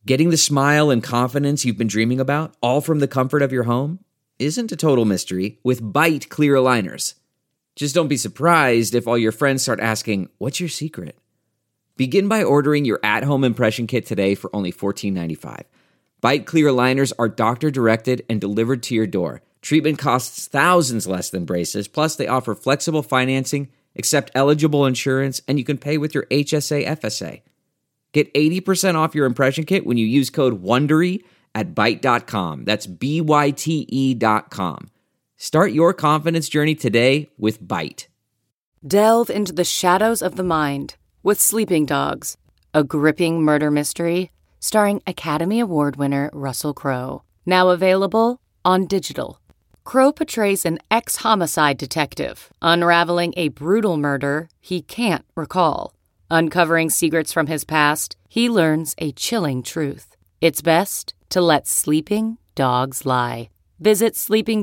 Getting the smile and confidence you've been dreaming about, all from the comfort of your home, isn't a total mystery with Byte clear aligners. Just don't be surprised if all your friends start asking, "What's your secret?" Begin by ordering your at-home impression kit today for only $14.95. Byte clear aligners are doctor-directed and delivered to your door. Treatment costs thousands less than braces, plus they offer flexible financing, accept eligible insurance, and you can pay with your HSA FSA. Get 80% off your impression kit when you use code WONDERY at Byte.com. That's BYTE.com. Start your confidence journey today with Byte. Delve into the shadows of the mind with Sleeping Dogs, a gripping murder mystery starring Academy Award winner Russell Crowe. Now available on digital. Crowe portrays an ex-homicide detective unraveling a brutal murder he can't recall. Uncovering secrets from his past, he learns a chilling truth. It's best to let sleeping dogs lie. Visit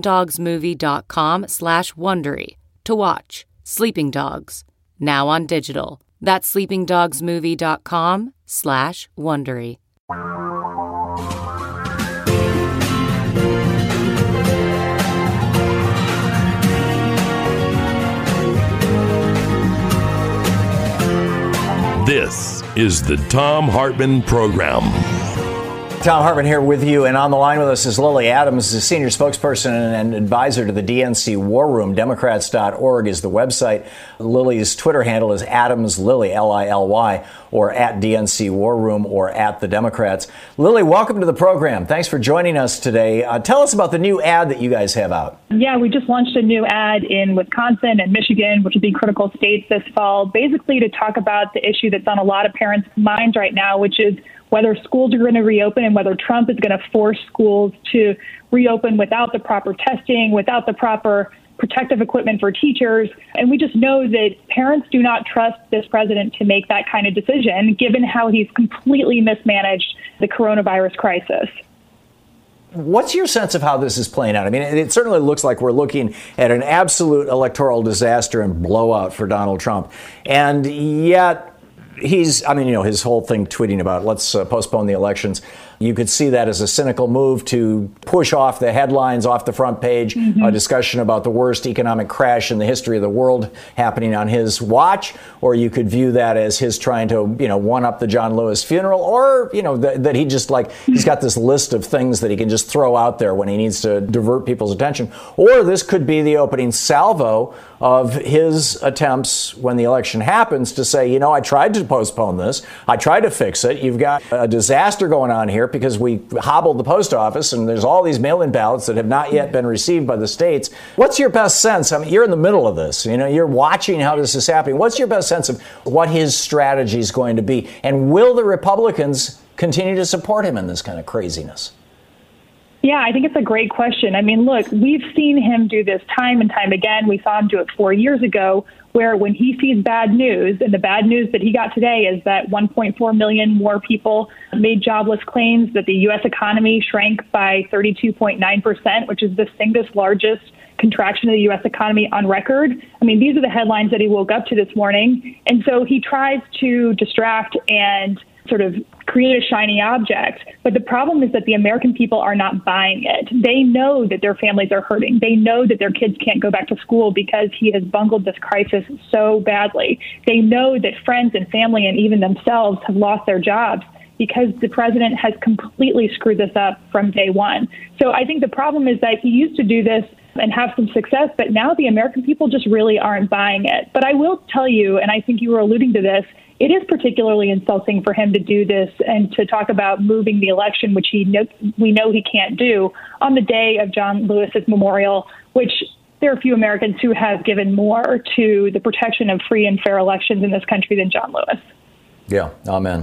sleepingdogsmovie.com/Wondery to watch Sleeping Dogs, now on digital. That's sleepingdogsmovie.com/Wondery. This is the Thom Hartmann Program. Thom Hartmann here with you, and on the line with us is Lily Adams, the senior spokesperson and advisor to the DNC War Room. Democrats.org is the website. Lily's Twitter handle is AdamsLily, Lily, or at DNC War Room or at the Democrats. Lily, welcome to the program. Thanks for joining us today. Tell us about the new ad that you guys have out. Yeah, we just launched a new ad in Wisconsin and Michigan, which will be critical states this fall, basically to talk about the issue that's on a lot of parents' minds right now, which is whether schools are going to reopen and whether Trump is going to force schools to reopen without the proper testing, without the proper protective equipment for teachers. And we just know that parents do not trust this president to make that kind of decision, given how he's completely mismanaged the coronavirus crisis. What's your sense of how this is playing out? I mean, it certainly looks like we're looking at an absolute electoral disaster and blowout for Donald Trump. And yet his whole thing tweeting about let's postpone the elections. You could see that as a cynical move to push off the headlines off the front page, a discussion about the worst economic crash in the history of the world happening on his watch. Or you could view that as his trying to, one up the John Lewis funeral, or, that he just he's got this list of things that he can just throw out there when he needs to divert people's attention. Or this could be the opening salvo of his attempts when the election happens to say, I tried to postpone this. I tried to fix it. You've got a disaster going on here because we hobbled the post office and there's all these mail-in ballots that have not yet been received by the states. What's your best sense? I mean, you're in the middle of this. You're watching how this is happening. What's your best sense of what his strategy is going to be? And will the Republicans continue to support him in this kind of craziness? Yeah, I think it's a great question. I mean, look, we've seen him do this time and time again. We saw him do it 4 years ago, where when he sees bad news, and the bad news that he got today is that 1.4 million more people made jobless claims, that the U.S. economy shrank by 32.9%, which is the single largest contraction of the U.S. economy on record. I mean, these are the headlines that he woke up to this morning. And so he tries to distract and sort of create a shiny object. But the problem is that the American people are not buying it. They know that their families are hurting. They know that their kids can't go back to school because he has bungled this crisis so badly. They know that friends and family and even themselves have lost their jobs because the president has completely screwed this up from day one. So I think the problem is that he used to do this and have some success, but now the American people just really aren't buying it. But I will tell you, and I think you were alluding to this, it is particularly insulting for him to do this and to talk about moving the election, which we know he can't do, on the day of John Lewis's memorial, which there are few Americans who have given more to the protection of free and fair elections in this country than John Lewis. Yeah, amen.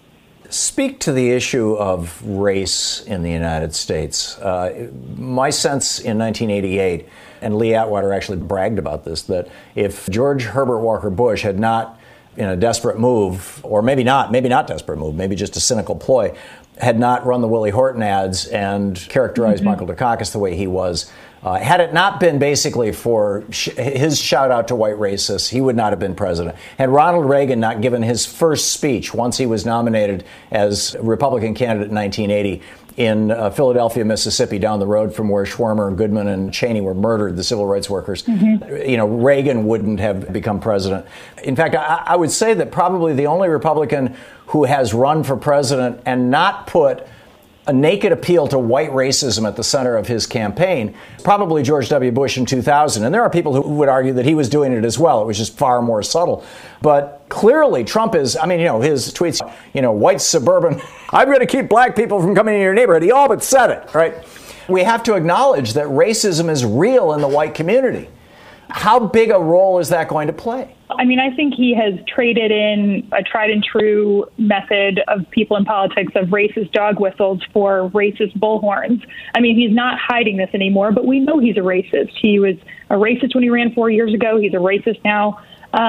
Speak to the issue of race in the United States. My sense in 1988, and Lee Atwater actually bragged about this, that if George Herbert Walker Bush had not, in a desperate move, or maybe not desperate move, maybe just a cynical ploy, had not run the Willie Horton ads and characterized Michael Dukakis the way he was, Had it not been basically for his shout out to white racists, he would not have been president. Had Ronald Reagan not given his first speech once he was nominated as Republican candidate in 1980 in Philadelphia, Mississippi, down the road from where Schwermer, Goodman, and Cheney were murdered, the civil rights workers, Reagan wouldn't have become president. In fact, I would say that probably the only Republican who has run for president and not put a naked appeal to white racism at the center of his campaign, probably George W. Bush in 2000. And there are people who would argue that he was doing it as well. It was just far more subtle. But clearly Trump is, his tweets, white suburban, I'm going to keep black people from coming into your neighborhood. He all but said it, right? We have to acknowledge that racism is real in the white community. How big a role is that going to play? I think he has traded in a tried and true method of people in politics of racist dog whistles for racist bullhorns. He's not hiding this anymore, but we know he's a racist. He was a racist when he ran 4 years ago. He's a racist now.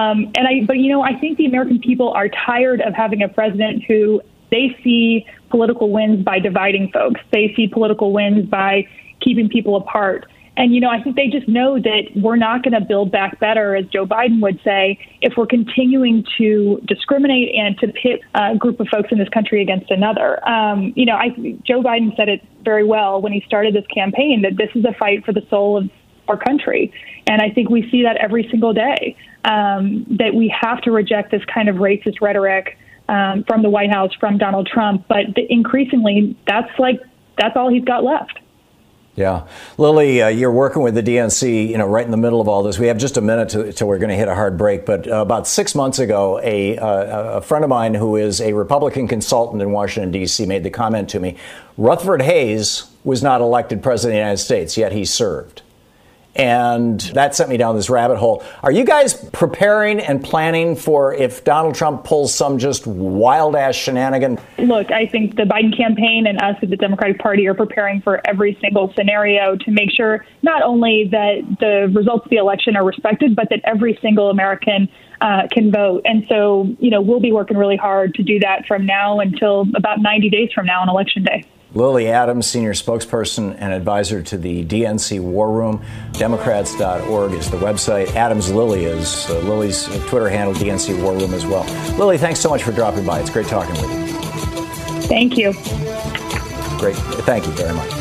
I think the American people are tired of having a president who they see political wins by dividing folks. They see political wins by keeping people apart. And, I think they just know that we're not going to build back better, as Joe Biden would say, if we're continuing to discriminate and to pit a group of folks in this country against another. Joe Biden said it very well when he started this campaign, that this is a fight for the soul of our country. And I think we see that every single day, that we have to reject this kind of racist rhetoric from the White House, from Donald Trump. But increasingly, that's all he's got left. Yeah. Lily, you're working with the DNC, right in the middle of all this. We have just a minute till we're going to hit a hard break. But about 6 months ago, a friend of mine who is a Republican consultant in Washington, D.C., made the comment to me, Rutherford Hayes was not elected president of the United States, yet he served. And that sent me down this rabbit hole. Are you guys preparing and planning for if Donald Trump pulls some just wild-ass shenanigan? Look, I think the Biden campaign and us at the Democratic Party are preparing for every single scenario to make sure not only that the results of the election are respected, but that every single American can vote. And so, we'll be working really hard to do that from now until about 90 days from now on Election Day. Lily Adams, senior spokesperson and advisor to the DNC War Room. Democrats.org is the website. Adams Lily is Lily's Twitter handle, DNC War Room as well. Lily, thanks so much for dropping by. It's great talking with you. Thank you. Great. Thank you very much.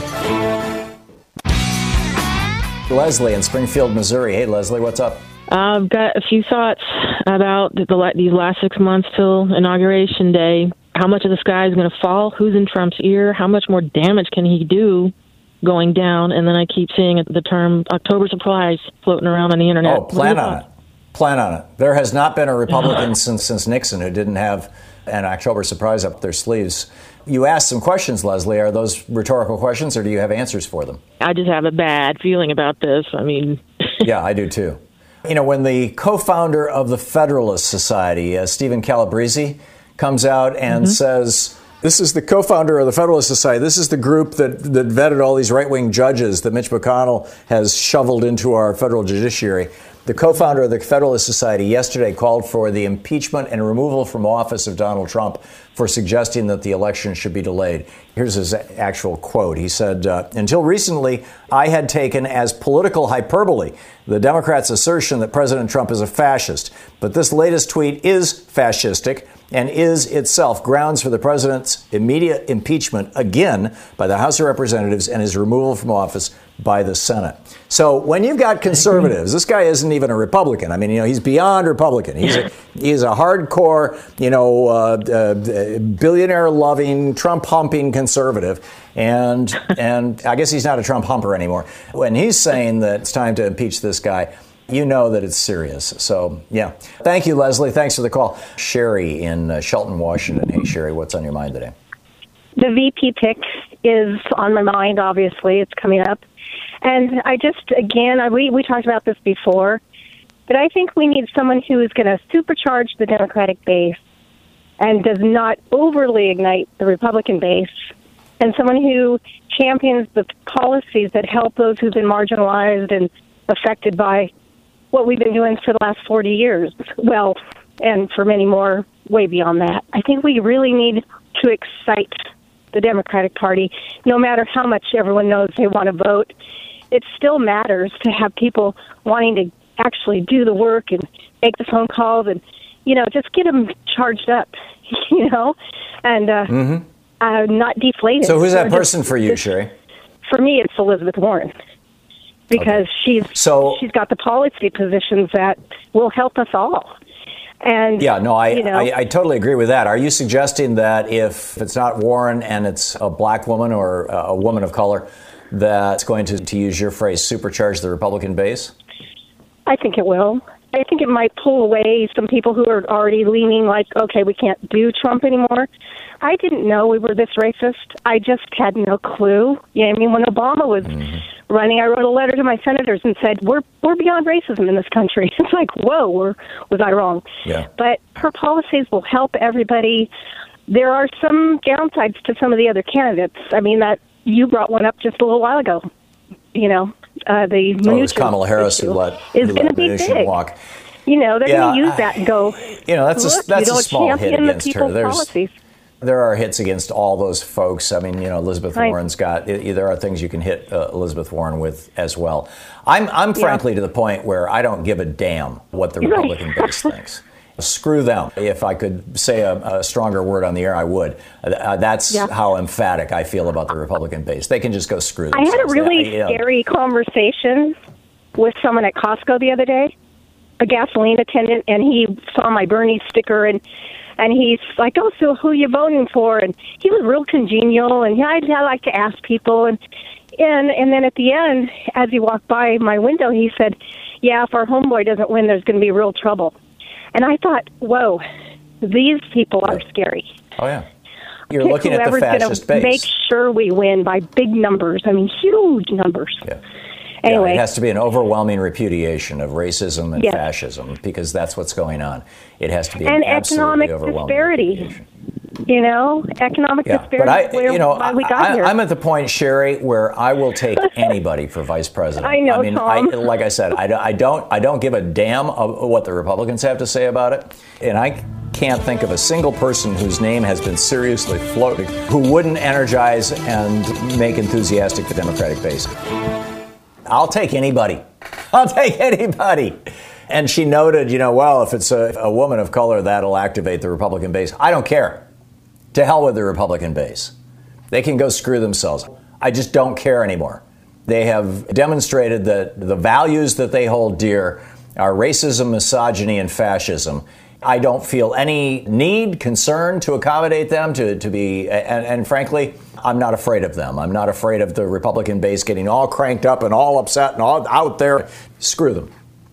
Leslie in Springfield, Missouri. Hey, Leslie, what's up? I've got a few thoughts about these last 6 months till Inauguration Day. How much of the sky is going to fall? Who's in Trump's ear? How much more damage can he do going down? And then I keep seeing the term October surprise floating around on the internet. Oh, plan on it. Plan on it. There has not been a Republican since Nixon who didn't have an October surprise up their sleeves. You asked some questions, Leslie. Are those rhetorical questions, or do you have answers for them? I just have a bad feeling about this. Yeah, I do too. When the co-founder of the Federalist Society, Stephen Calabrese, comes out and says, this is the co-founder of the Federalist Society. This is the group that vetted all these right-wing judges that Mitch McConnell has shoveled into our federal judiciary. The co-founder of the Federalist Society yesterday called for the impeachment and removal from office of Donald Trump for suggesting that the election should be delayed. Here's his actual quote. He said, until recently, I had taken as political hyperbole the Democrats' assertion that President Trump is a fascist. But this latest tweet is fascistic and is itself grounds for the president's immediate impeachment again by the House of Representatives and his removal from office by the Senate. So when you've got conservatives, this guy isn't even a Republican. He's beyond Republican. He's a hardcore, billionaire-loving, Trump-humping conservative. And I guess he's not a Trump humper anymore. When he's saying that it's time to impeach this guy, you know that it's serious. So, yeah. Thank you, Leslie. Thanks for the call. Sherry in Shelton, Washington. Hey, Sherry, what's on your mind today? The VP pick is on my mind, obviously. It's coming up. And we talked about this before, but I think we need someone who is going to supercharge the Democratic base and does not overly ignite the Republican base, and someone who champions the policies that help those who've been marginalized and affected by what we've been doing for the last 40 years. Well, and for many more way beyond that. I think we really need to excite the Democratic Party, no matter how much everyone knows they want to vote. it still matters to have people wanting to actually do the work and make the phone calls and, just get them charged up, and not deflated. So who's that person for you, Sherry? For me, it's Elizabeth Warren, because she's got the policy positions that will help us all. And I totally agree with that. Are you suggesting that if it's not Warren and it's a black woman or a woman of color, that's going to use your phrase, supercharge the Republican base? I think it will. I think it might pull away some people who are already leaning like, okay, we can't do Trump anymore. I didn't know we were this racist. I just had no clue. When Obama was running, I wrote a letter to my senators and said, we're beyond racism in this country. It's like, whoa, was I wrong? Yeah. But her policies will help everybody. There are some downsides to some of the other candidates. That you brought one up just a little while ago. The it was Kamala Harris who let Mnuchin walk. They're going to use that and go, that's a small hit against her. Policies. There are hits against all those folks. Elizabeth Warren's got. There are things you can hit Elizabeth Warren with as well. I'm frankly to the point where I don't give a damn what the Republican base thinks. Screw them. If I could say a stronger word on the air, I would. That's how emphatic I feel about the Republican base. They can just go screw themselves. I had a really scary conversation with someone at Costco the other day, a gasoline attendant, and he saw my Bernie sticker, and he's like, oh, so who are you voting for? And he was real congenial, and I like to ask people. And then at the end, as he walked by my window, he said, yeah, if our homeboy doesn't win, there's going to be real trouble. And I thought, whoa, these people are scary. Oh, yeah. You're looking at the fascist base. Make sure we win by big numbers. Huge numbers. Yeah. Anyway. It has to be an overwhelming repudiation of racism and fascism, because that's what's going on. It has to be an absolutely overwhelming repudiation. Economic disparity. But why we got here. I'm at the point, Sherry, where I will take anybody for vice president. I know, Tom. Like I said, I don't give a damn of what the Republicans have to say about it, and I can't think of a single person whose name has been seriously floated who wouldn't energize and make enthusiastic the Democratic base. I'll take anybody. And she noted, if it's a woman of color, that'll activate the Republican base. I don't care. To hell with the Republican base. They can go screw themselves. I just don't care anymore. They have demonstrated that the values that they hold dear are racism, misogyny, and fascism. I don't feel any need, concern to accommodate them, to be, and frankly, I'm not afraid of them. I'm not afraid of the Republican base getting all cranked up and all upset and all out there. Screw them.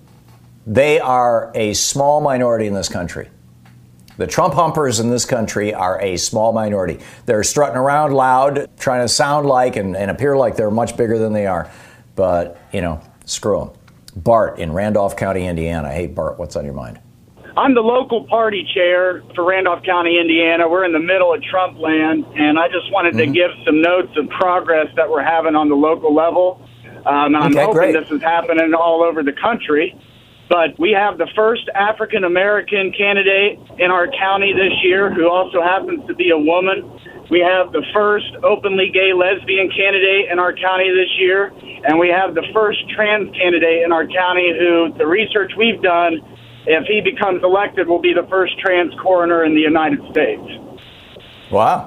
They are a small minority in this country. The Trump humpers in this country are a small minority. They're strutting around loud, trying to sound like and appear like they're much bigger than they are. But, screw them. Bart in Randolph County, Indiana. Hey, Bart, what's on your mind? I'm the local party chair for Randolph County, Indiana. We're in the middle of Trump land, and I just wanted to give some notes of progress that we're having on the local level. I'm hoping this is happening all over the country. But we have the first African-American candidate in our county this year who also happens to be a woman. We have the first openly gay lesbian candidate in our county this year. And we have the first trans candidate in our county who, the research we've done, if he becomes elected, will be the first trans coroner in the United States. Wow.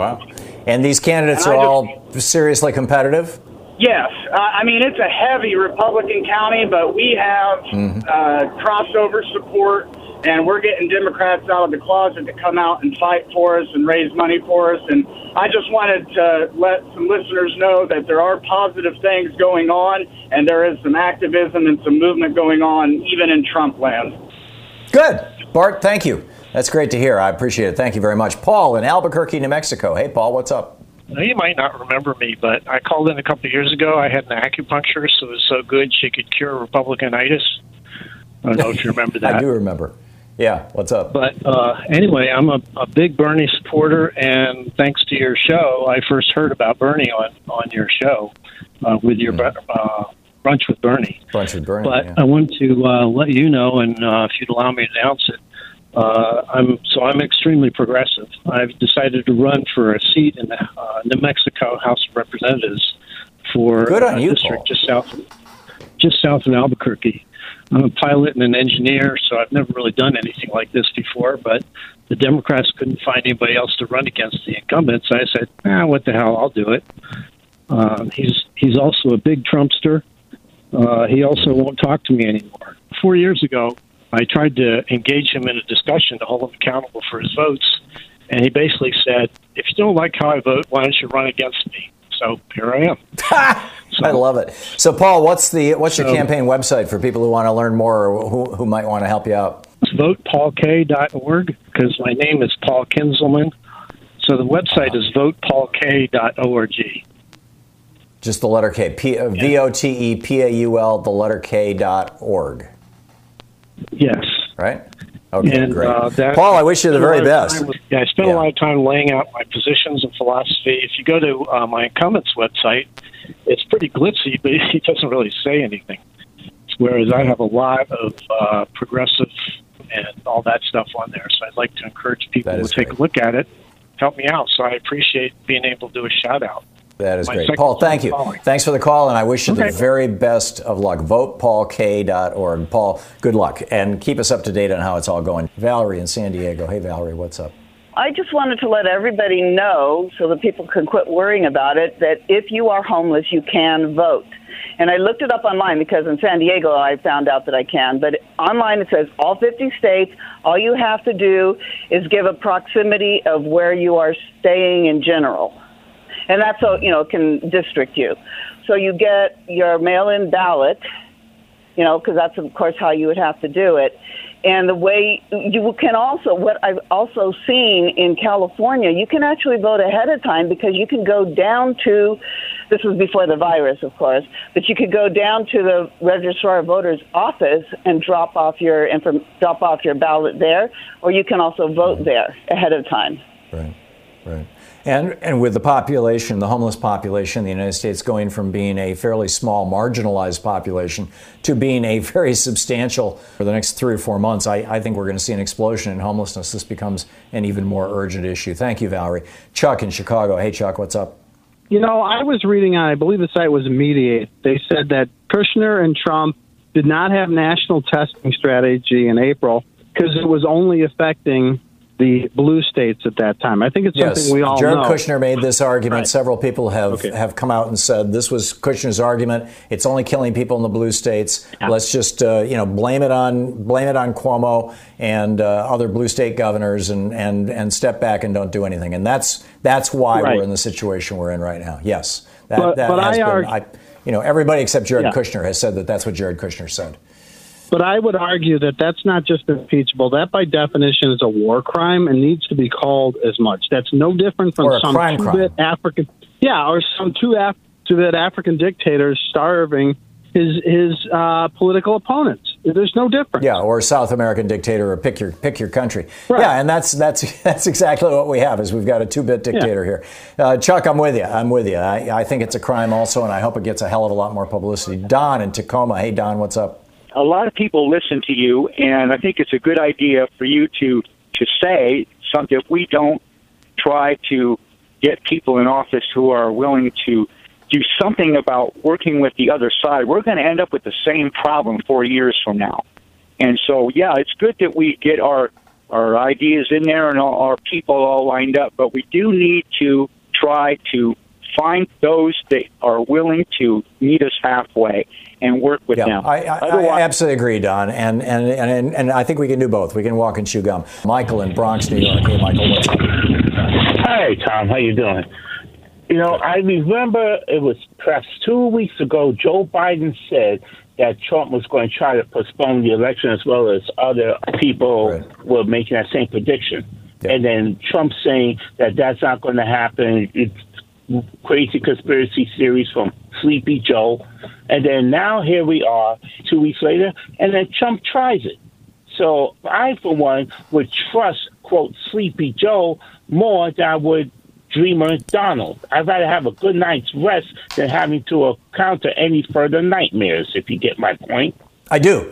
And these candidates are all seriously competitive? Yes. It's a heavy Republican county, but we have crossover support, and we're getting Democrats out of the closet to come out and fight for us and raise money for us. And I just wanted to let some listeners know that there are positive things going on, and there is some activism and some movement going on, even in Trump land. Good. Bart, thank you. That's great to hear. I appreciate it. Thank you very much. Paul in Albuquerque, New Mexico. Hey, Paul, what's up? Now, you might not remember me, but I called in a couple of years ago. I had an acupuncturist who was so good she could cure Republicanitis. I don't know if you remember that. I do remember. Yeah, what's up? But anyway, I'm a big Bernie supporter, and thanks to your show, I first heard about Bernie on your show with your Brunch with Bernie. Brunch with Bernie, But I want to let you know, and if you'd allow me to announce it, I'm extremely progressive. I've decided to run for a seat in the New Mexico House of Representatives for Good on you, district Paul. just south of Albuquerque. I'm a pilot and an engineer, so I've never really done anything like this before, but the Democrats couldn't find anybody else to run against the incumbents. I said, what the hell, I'll do it. He's also a big Trumpster. He also won't talk to me anymore. 4 years ago, I tried to engage him in a discussion to hold him accountable for his votes, and he basically said, if you don't like how I vote, why don't you run against me? So here I am. I love it. So, Paul, what's your campaign website for people who want to learn more or who might want to help you out? It's votepaulk.org, because my name is Paul Kinzelman. So the website is votepaulk.org. Just the letter K. VOTEPAUL, the letter K.org. Yes. Right? Okay, and, great. Paul, I wish you the very best. I spent a lot of time laying out my positions and philosophy. If you go to my incumbent's website, it's pretty glitzy, but he doesn't really say anything. Whereas I have a lot of progressive and all that stuff on there. So I'd like to encourage people to take a look at it, help me out. So I appreciate being able to do a shout out. That is great. Paul, thank you. Thanks for the call, and I wish you the very best of luck. VotePaulK.org. Paul, good luck, and keep us up to date on how it's all going. Valerie in San Diego. Hey, Valerie, what's up? I just wanted to let everybody know, so that people can quit worrying about it, that if you are homeless, you can vote. And I looked it up online because in San Diego I found out that I can. But online it says all 50 states, all you have to do is give a proximity of where you are staying in general. And that's so, it can district you. So you get your mail-in ballot, because that's, of course, how you would have to do it. And the way you can also, what I've also seen in California, you can actually vote ahead of time because you can go down to, this was before the virus, of course, but you could go down to the registrar of voters office and drop off your ballot there, or you can also vote there ahead of time. Right. And with the population, the homeless population in the United States going from being a fairly small, marginalized population to being a very substantial for the next 3 or 4 months, I think we're going to see an explosion in homelessness. This becomes an even more urgent issue. Thank you, Valerie. Chuck in Chicago. Hey, Chuck, what's up? I was reading on, I believe the site was Mediate. They said that Kushner and Trump did not have national testing strategy in April because it was only affecting the blue states at that time. I think it's something we all Jared know. Kushner made this argument. Right. Several people have come out and said this was Kushner's argument. It's only killing people in the blue states. Yeah. Let's just blame it on Cuomo and other blue state governors and step back and don't do anything. And that's why we're in the situation we're in right now. Yes, everybody except Jared Kushner has said that's what Jared Kushner said. But I would argue that that's not just impeachable. That, by definition, is a war crime and needs to be called as much. That's no different from some two-bit African, or some two-bit African dictators starving his political opponents. There's no difference. Yeah, or a South American dictator, or pick your country. Right. Yeah, and that's exactly what we have. Is we've got a two-bit dictator here. Chuck, I'm with you. I think it's a crime also, and I hope it gets a hell of a lot more publicity. Don in Tacoma. Hey, Don, what's up? A lot of people listen to you, and I think it's a good idea for you to say something. If we don't try to get people in office who are willing to do something about working with the other side, we're going to end up with the same problem 4 years from now. And so, it's good that we get our ideas in there and our people all lined up, but we do need to try to find those that are willing to meet us halfway and work with them. I absolutely agree, Don, and I think we can do both. We can walk and chew gum. Michael in Bronx, New York. Hey, Michael, what's up? Hi, Tom. How you doing? I remember it was perhaps 2 weeks ago, Joe Biden said that Trump was going to try to postpone the election, as well as other people were making that same prediction. Yeah. And then Trump saying that that's not going to happen. It's crazy conspiracy theories from Sleepy Joe. And then now here we are 2 weeks later, and then Trump tries it. So I, for one, would trust, quote, Sleepy Joe more than I would Dreamer Donald. I'd rather have a good night's rest than having to encounter any further nightmares, if you get my point. I do.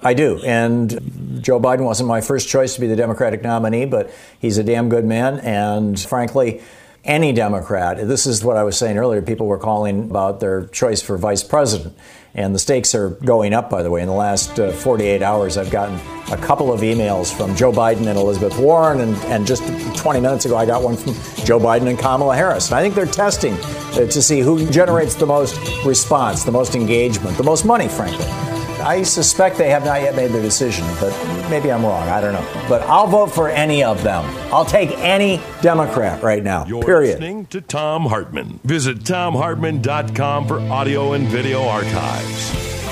And Joe Biden wasn't my first choice to be the Democratic nominee, but he's a damn good man. And frankly, any Democrat. This is what I was saying earlier. People were calling about their choice for vice president. And the stakes are going up, by the way. In the last 48 hours, I've gotten a couple of emails from Joe Biden and Elizabeth Warren. And just 20 minutes ago, I got one from Joe Biden and Kamala Harris. And I think they're testing to see who generates the most response, the most engagement, the most money, frankly. I suspect they have not yet made their decision, but maybe I'm wrong. I don't know. But I'll vote for any of them. I'll take any Democrat right now, period. Listening to Thom Hartmann. Visit ThomHartmann.com for audio and video archives.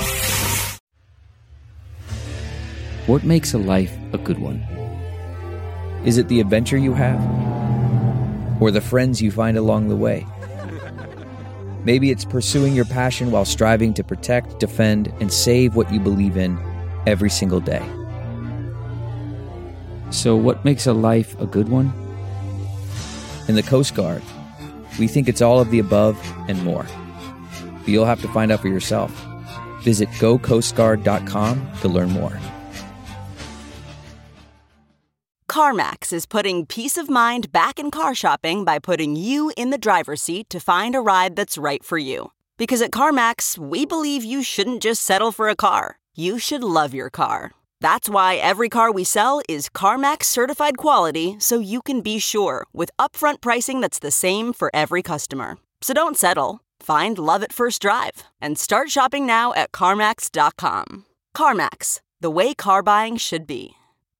What makes a life a good one? Is it the adventure you have? Or the friends you find along the way? Maybe it's pursuing your passion while striving to protect, defend, and save what you believe in every single day. So what makes a life a good one? In the Coast Guard, we think it's all of the above and more. But you'll have to find out for yourself. Visit GoCoastGuard.com to learn more. CarMax is putting peace of mind back in car shopping by putting you in the driver's seat to find a ride that's right for you. Because at CarMax, we believe you shouldn't just settle for a car. You should love your car. That's why every car we sell is CarMax certified quality, so you can be sure with upfront pricing that's the same for every customer. So don't settle. Find love at first drive and start shopping now at CarMax.com. CarMax, the way car buying should be.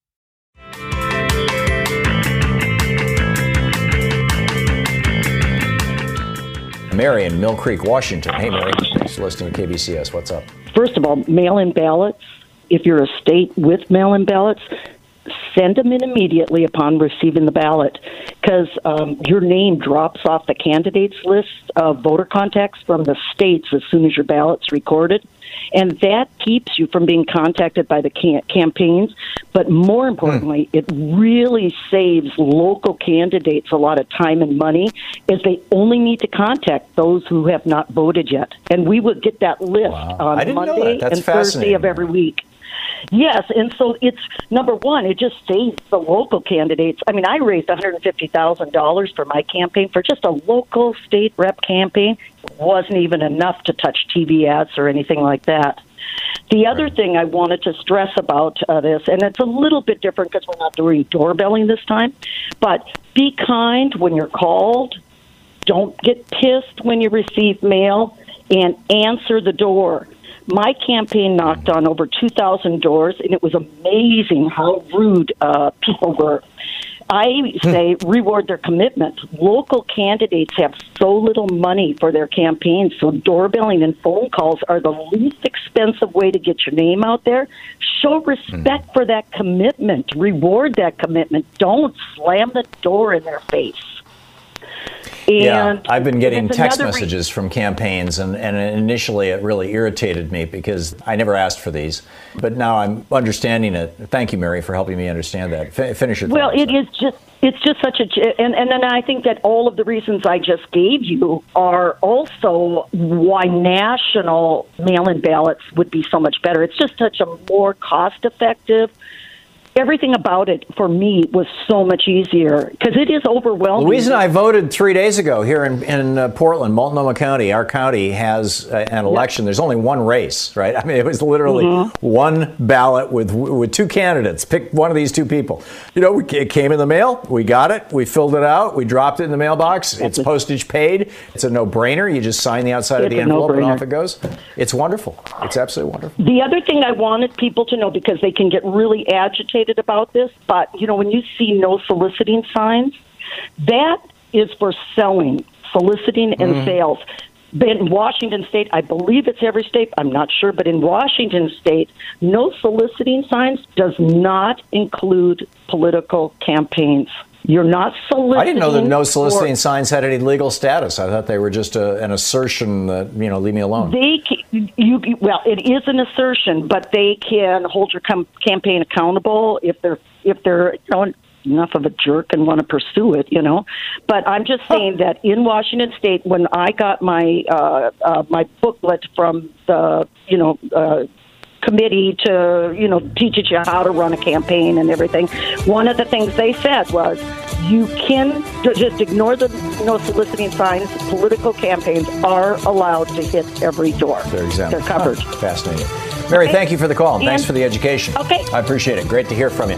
Mary in Mill Creek, Washington. Hey, Mary. Thanks for listening to KBCS. What's up? First of all, mail-in ballots. If you're a state with mail-in ballots, send them in immediately upon receiving the ballot, because your name drops off the candidates list of voter contacts from the states as soon as your ballot's recorded. And that keeps you from being contacted by the campaigns. But more importantly, it really saves local candidates a lot of time and money, as they only need to contact those who have not voted yet. And we would get that list on Monday and Thursday of every week. Yes, and so it's, number one, it just saves the local candidates. I mean, I raised $150,000 for my campaign for just a local state rep campaign. It wasn't even enough to touch TV ads or anything like that. The other thing I wanted to stress about this, and it's a little bit different because we're not doing doorbelling this time, but be kind when you're called. Don't get pissed when you receive mail, and answer the door. My campaign knocked on over 2,000 doors, and it was amazing how rude people were. I say reward their commitment. Local candidates have so little money for their campaigns, so doorbelling and phone calls are the least expensive way to get your name out there. Show respect for that commitment. Reward that commitment. Don't slam the door in their face. And I've been getting text messages from campaigns, and initially it really irritated me because I never asked for these. But now I'm understanding it. Thank you, Mary, for helping me understand that. Finish your thought. Well, it's just such a, and then I think that all of the reasons I just gave you are also why national mail-in ballots would be so much better. It's just such a more cost-effective. Everything about it, for me, was so much easier because it is overwhelming. Louise and I voted 3 days ago here in Portland, Multnomah County. Our county has an election. There's only one race, right? I mean, it was literally one ballot with two candidates. Pick one of these two people. You know, it came in the mail. We got it. We filled it out. We dropped it in the mailbox. It's postage paid. It's a no-brainer. You just sign the outside of the envelope and off it goes. It's wonderful. It's absolutely wonderful. The other thing I wanted people to know, because they can get really agitated about this, but you know, when you see no soliciting signs, that is for selling, soliciting and sales. In Washington State, I believe it's every state, I'm not sure, but in Washington State, no soliciting signs does not include political campaigins. You're not soliciting. I didn't know that no soliciting signs had any legal status. I thought they were just an assertion that, you know, leave me alone. Well, it is an assertion, but they can hold your campaign accountable if they're you know, enough of a jerk and want to pursue it, you know. But I'm just saying that in Washington State, when I got my my booklet from the committee to, teach you how to run a campaign and everything. One of the things they said was, you can just ignore the soliciting signs. Political campaigns are allowed to hit every door. They're covered. Fascinating. Mary, thank you for the call. And thanks for the education. Okay. I appreciate it. Great to hear from you.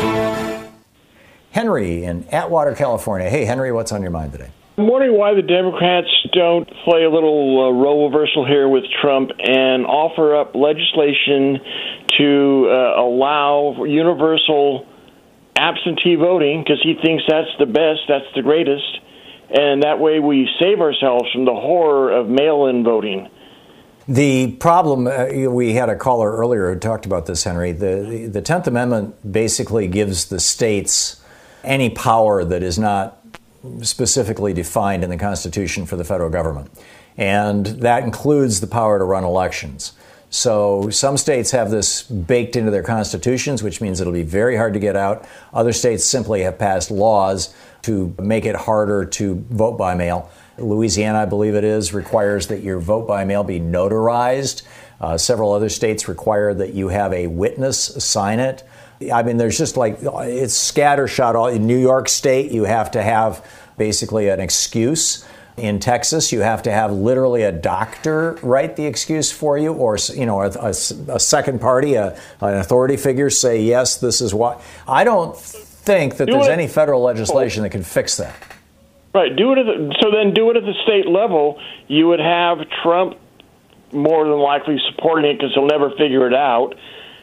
Henry in Atwater, California. Hey, Henry, what's on your mind today? I'm wondering why the Democrats don't play a little role reversal here with Trump and offer up legislation to allow universal absentee voting, because he thinks that's the best, that's the greatest, and that way we save ourselves from the horror of mail-in voting. The problem, we had a caller earlier who talked about this, Henry. The 10th Amendment basically gives the states any power that is not specifically defined in the Constitution for the federal government. And that includes the power to run elections. So some states have this baked into their constitutions, which means it'll be very hard to get out. Other states simply have passed laws to make it harder to vote by mail. Louisiana, I believe it is, requires that your vote by mail be notarized. Several other states require that you have a witness sign it. I mean, there's just it's scattershot. All in New York State, you have to have basically an excuse. In Texas, you have to have literally a doctor write the excuse for you, or a second party, an authority figure say, yes, this is why. I don't think that there's any federal legislation that can fix that. Right. Do it at the state level. You would have Trump more than likely supporting it because he'll never figure it out.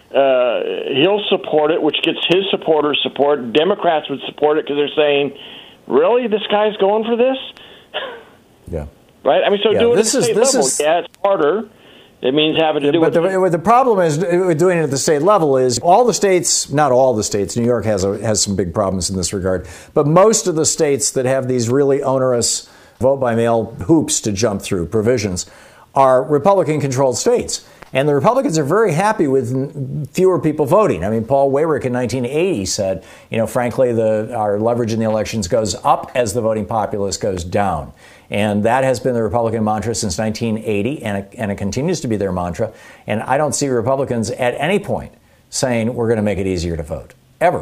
He'll support it, which gets his supporters support. Democrats would support it because they're saying, really, this guy's going for this? Yeah. Right? I mean, so do it at the state level. Yeah, it's harder. It means having to do it. But the problem is with doing it at the state level is all the states, not all the states, New York has some big problems in this regard, but most of the states that have these really onerous vote-by-mail hoops to jump through, provisions, are Republican-controlled states. And the Republicans are very happy with fewer people voting. I mean, Paul Weyrich in 1980 said, frankly, our leverage in the elections goes up as the voting populace goes down. And that has been the Republican mantra since 1980, and it continues to be their mantra. And I don't see Republicans at any point saying we're going to make it easier to vote, ever.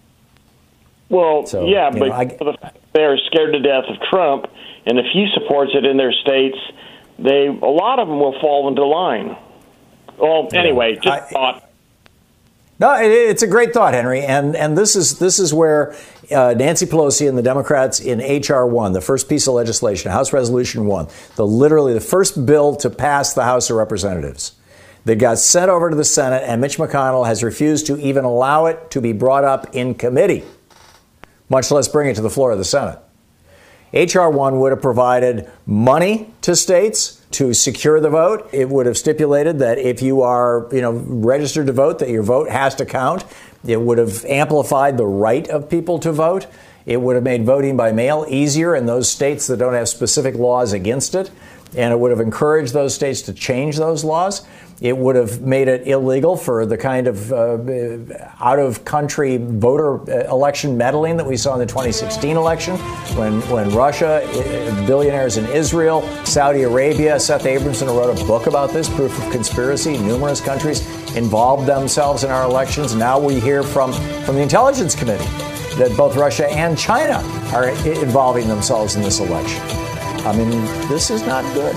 Well, so, yeah, but they're scared to death of Trump, and if he supports it in their states, a lot of them will fall into line. Well, anyway, just thought. No, it's a great thought, Henry, and this is where Nancy Pelosi and the Democrats in H.R. 1, the first piece of legislation, House Resolution 1, literally the first bill to pass the House of Representatives, that got sent over to the Senate, and Mitch McConnell has refused to even allow it to be brought up in committee, much less bring it to the floor of the Senate. H.R. 1 would have provided money to states to secure the vote. It would have stipulated that if you are, registered to vote, that your vote has to count. It would have amplified the right of people to vote. It would have made voting by mail easier in those states that don't have specific laws against it. And it would have encouraged those states to change those laws. It would have made it illegal for the kind of out-of-country voter election meddling that we saw in the 2016 election when Russia, billionaires in Israel, Saudi Arabia, Seth Abramson wrote a book about this, Proof of Conspiracy. Numerous countries involved themselves in our elections. Now we hear from the Intelligence Committee that both Russia and China are involving themselves in this election. I mean, this is not good.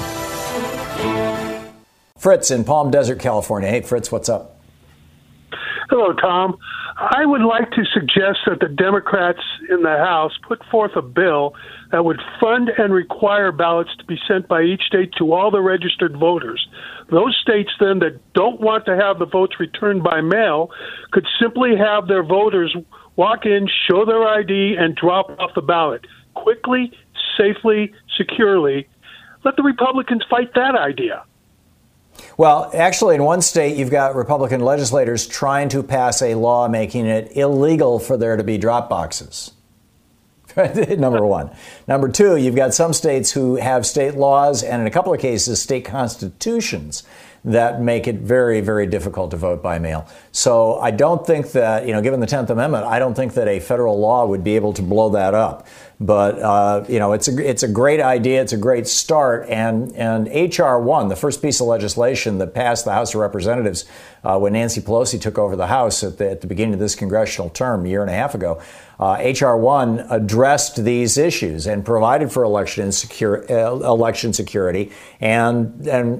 Fritz in Palm Desert, California. Hey, Fritz, what's up? Hello, Tom. I would like to suggest that the Democrats in the House put forth a bill that would fund and require ballots to be sent by each state to all the registered voters. Those states then that don't want to have the votes returned by mail could simply have their voters walk in, show their ID, and drop off the ballot quickly, safely, securely. Let the Republicans fight that idea. Well, actually, in one state, you've got Republican legislators trying to pass a law making it illegal for there to be drop boxes. Number one. Number two, you've got some states who have state laws and in a couple of cases, state constitutions that make it very, very difficult to vote by mail. So I don't think that, given the 10th Amendment, I don't think that a federal law would be able to blow that up. But it's a great idea. It's a great start. And H.R. 1, the first piece of legislation that passed the House of Representatives when Nancy Pelosi took over the House at the beginning of this congressional term, a year and a half ago, H.R. 1 addressed these issues and provided for election security, and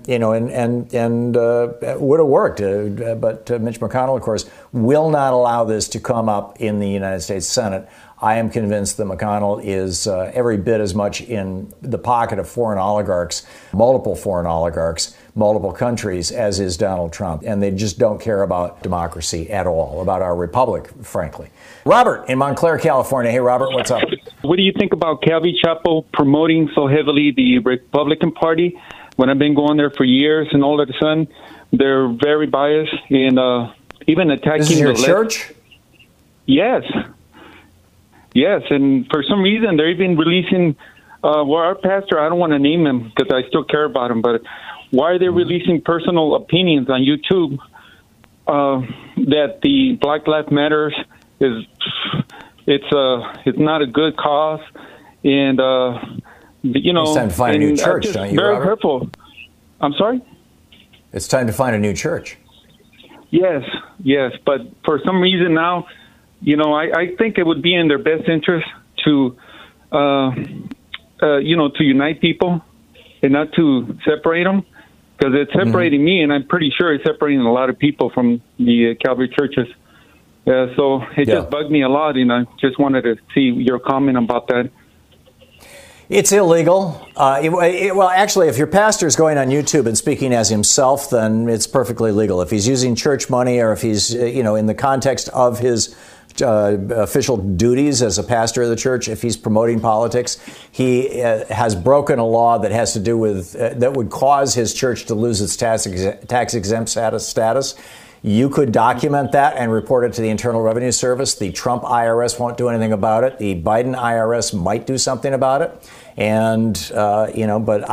would have worked. But Mitch McConnell, of course, will not allow this to come up in the United States Senate. I am convinced that McConnell is every bit as much in the pocket of foreign oligarchs, multiple countries, as is Donald Trump. And they just don't care about democracy at all, about our republic, frankly. Robert in Montclair, California. Hey, Robert, what's up? What do you think about Calvi Chapo promoting so heavily the Republican Party when I've been going there for years, and all of a sudden they're very biased and even attacking this is your church? Yes. Yes, and for some reason they're even releasing, our pastor, I don't want to name him because I still care about him, but why are they releasing personal opinions on YouTube that the Black Lives Matter it's not a good cause, and it's time to find a new church, don't you, very Robert? hurtful. I'm sorry? It's time to find a new church. Yes, but for some reason now, I think it would be in their best interest to, to unite people and not to separate them, because it's separating me, and I'm pretty sure it's separating a lot of people from the Calvary churches. So it just bugged me a lot, and I just wanted to see your comment about that. It's illegal. Well, actually, if your pastor is going on YouTube and speaking as himself, then it's perfectly legal. If he's using church money, or if he's, in the context of his official duties as a pastor of the church, if he's promoting politics, he has broken a law that has to do with that would cause his church to lose its tax exempt status. You could document that and report it to the Internal Revenue Service. The Trump IRS won't do anything about it. The Biden IRS might do something about it. And, but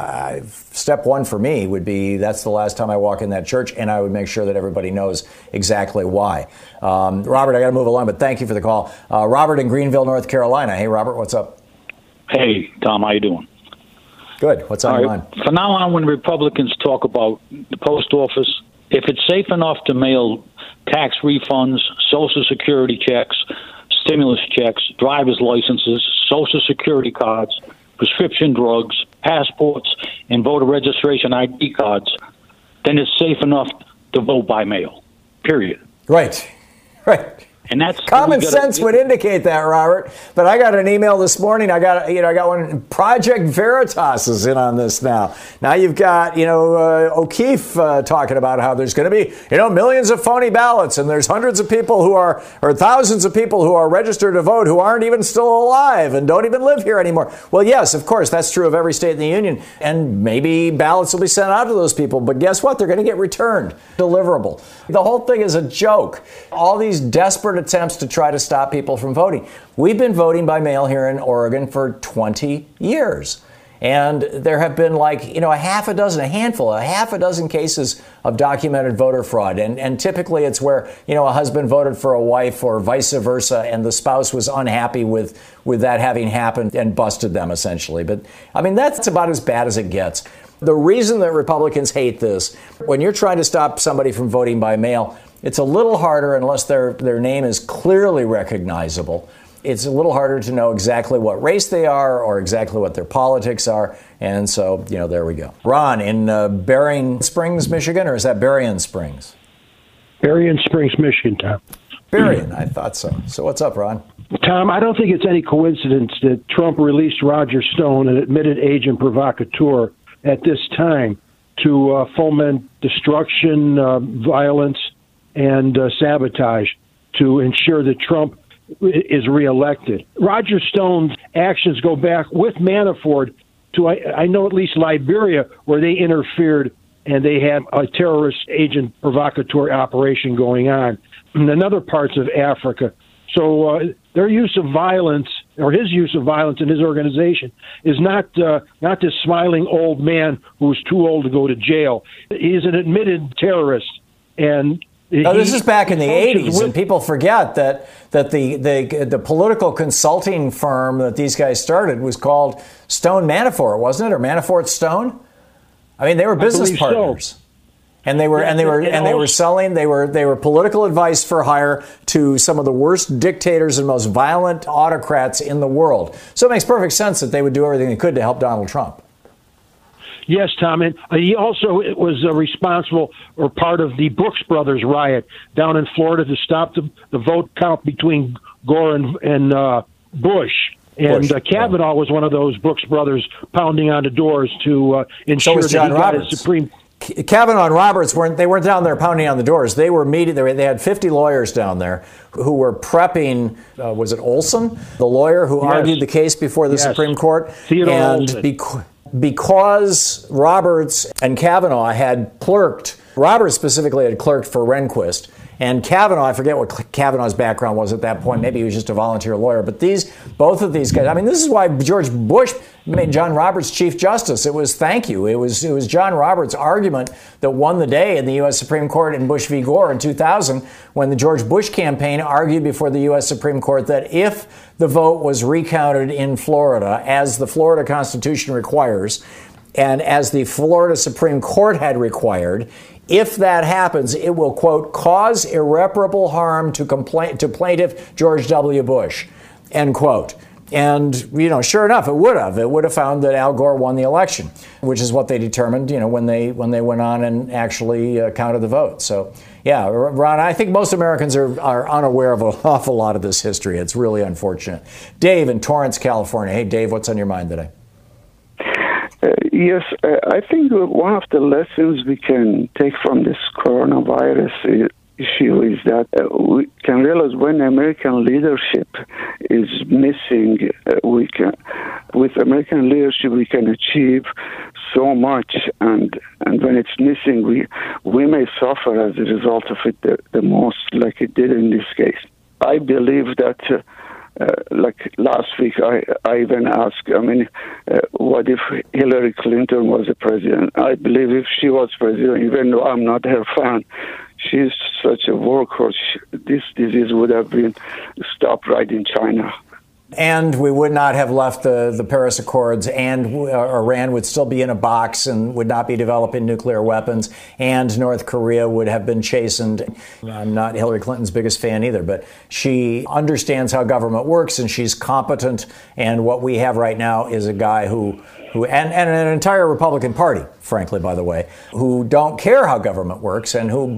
step one for me would be that's the last time I walk in that church, and I would make sure that everybody knows exactly why. Robert, I got to move along, but thank you for the call. Robert in Greenville, North Carolina. Hey, Robert, what's up? Hey, Tom, how you doing? Good. What's on your mind? From now on, when Republicans talk about the post office, if it's safe enough to mail tax refunds, Social Security checks, stimulus checks, driver's licenses, Social Security cards, prescription drugs, passports, and voter registration ID cards, then it's safe enough to vote by mail, period. Right. And that's common sense would indicate that, Robert. But I got an email this morning. I got one. Project Veritas is in on this now. Now you've got O'Keefe talking about how there's going to be millions of phony ballots, and there's hundreds of people or thousands of people who are registered to vote who aren't even still alive and don't even live here anymore. Well, yes, of course, that's true of every state in the union, and maybe ballots will be sent out to those people. But guess what? They're going to get returned, deliverable. The whole thing is a joke. All these desperate attempts to try to stop people from voting. We've been voting by mail here in Oregon for 20 years. And there have been a half a dozen cases of documented voter fraud. And typically it's where, a husband voted for a wife or vice versa, and the spouse was unhappy with that having happened and busted them, essentially. But, that's about as bad as it gets. The reason that Republicans hate this, when you're trying to stop somebody from voting by mail, it's a little harder unless their name is clearly recognizable. It's a little harder to know exactly what race they are or exactly what their politics are. And so, there we go. Ron in Berrien Springs, Michigan, or is that Berrien Springs? Berrien Springs, Michigan, Tom. Berrien, I thought so. So what's up, Ron? Tom, I don't think it's any coincidence that Trump released Roger Stone, an admitted agent provocateur, at this time to foment destruction, violence, and sabotage to ensure that Trump is reelected. Roger Stone's actions go back with Manafort to, I know, at least Liberia, where they interfered and they had a terrorist agent provocateur operation going on, and in other parts of Africa. So their use of violence, or his use of violence in his organization, is not this smiling old man who's too old to go to jail. He's an admitted terrorist, and No, this is back in the 80s, and people forget that the political consulting firm that these guys started was called Stone Manafort, wasn't it, or Manafort Stone? I mean, they were business partners. So. And they were selling. They were political advice for hire to some of the worst dictators and most violent autocrats in the world. So it makes perfect sense that they would do everything they could to help Donald Trump. Yes, Tom, and he also was responsible or part of the Brooks Brothers riot down in Florida to stop the vote count between Gore and Bush. And Kavanaugh was one of those Brooks Brothers pounding on the doors to ensure that he got his Supreme Court. Kavanaugh and Roberts weren't down there pounding on the doors. They were meeting. They had 50 lawyers down there who were prepping. Was it Olson, the lawyer who argued the case before the Supreme Court? Theodore and because Roberts and Kavanaugh had clerked, Roberts specifically had clerked for Rehnquist, and Kavanaugh, I forget what Kavanaugh's background was at that point. Maybe he was just a volunteer lawyer. But both of these guys, I mean, this is why George Bush made John Roberts Chief Justice. It was thank you. It was John Roberts' argument that won the day in the U.S. Supreme Court in Bush v. Gore in 2000, when the George Bush campaign argued before the U.S. Supreme Court that if the vote was recounted in Florida, as the Florida Constitution requires, and as the Florida Supreme Court had required, if that happens, it will, quote, cause irreparable harm to plaintiff George W. Bush, end quote. And, sure enough, it would have. It would have found that Al Gore won the election, which is what they determined, when they went on and actually counted the vote. So, yeah, Ron, I think most Americans are unaware of an awful lot of this history. It's really unfortunate. Dave in Torrance, California. Hey, Dave, what's on your mind today? Yes, I think one of the lessons we can take from this coronavirus issue is that we can realize when American leadership is missing, with American leadership we can achieve so much, and when it's missing, we may suffer as a result of it the most, like it did in this case. I believe that. Like last week, I even asked, what if Hillary Clinton was the president? I believe if she was president, even though I'm not her fan, she's such a workhorse, this disease would have been stopped right in China. And we would not have left the Paris Accords, and Iran would still be in a box and would not be developing nuclear weapons, and North Korea would have been chastened. I'm not Hillary Clinton's biggest fan either, but she understands how government works, and she's competent. And what we have right now is a guy who and an entire Republican Party, frankly, by the way, who don't care how government works and who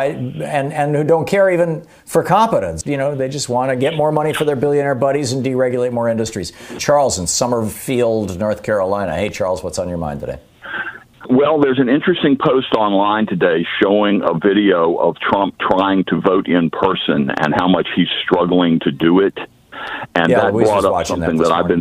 don't care even for competence. They just want to get more money for their billionaire buddies and deregulate more industries. Charles in Summerfield, North Carolina. Hey, Charles, what's on your mind today? Well, there's an interesting post online today showing a video of Trump trying to vote in person and how much he's struggling to do it. And that brought up something that I've been...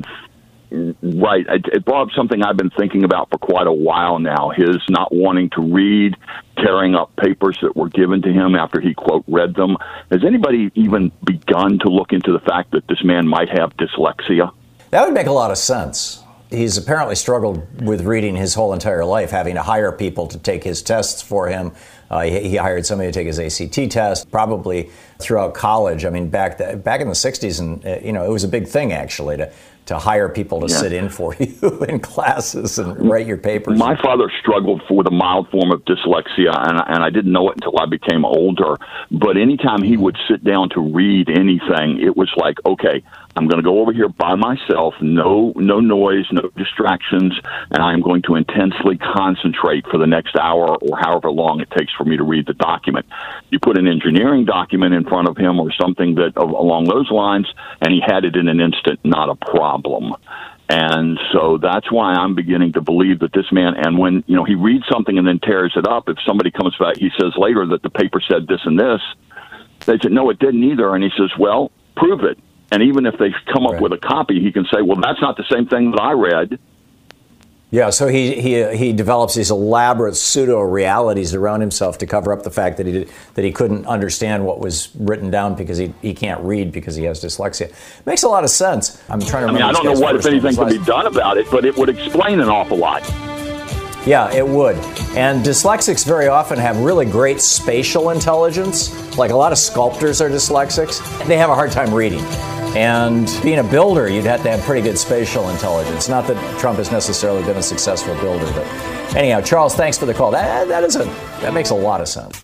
Right. It brought up something I've been thinking about for quite a while now, his not wanting to read, tearing up papers that were given to him after he, quote, read them. Has anybody even begun to look into the fact that this man might have dyslexia? That would make a lot of sense. He's apparently struggled with reading his whole entire life, having to hire people to take his tests for him. He hired somebody to take his ACT test, probably throughout college. I mean, back in the 60s, and it was a big thing, actually, to hire people to sit in for you in classes and write your papers. My father struggled with a mild form of dyslexia, and I didn't know it until I became older. But anytime he would sit down to read anything, it was like, okay, I'm going to go over here by myself, no noise, no distractions, and I'm going to intensely concentrate for the next hour or however long it takes for me to read the document. You put an engineering document in front of him or something that along those lines, and he had it in an instant, not a problem. And so that's why I'm beginning to believe that this man, and when he reads something and then tears it up, if somebody comes back, he says later that the paper said this and this, they said, no, it didn't either. And he says, well, prove it. And even if they come up with a copy, he can say, well, that's not the same thing that I read. Yeah, so he develops these elaborate pseudo-realities around himself to cover up the fact that he couldn't understand what was written down because he can't read because he has dyslexia. Makes a lot of sense. I'm trying to remember. I don't know if anything can be done about it, but it would explain an awful lot. Yeah, it would. And dyslexics very often have really great spatial intelligence. Like a lot of sculptors are dyslexics. They have a hard time reading. And being a builder, you'd have to have pretty good spatial intelligence. Not that Trump has necessarily been a successful builder, but anyhow, Charles, thanks for the call. That makes a lot of sense.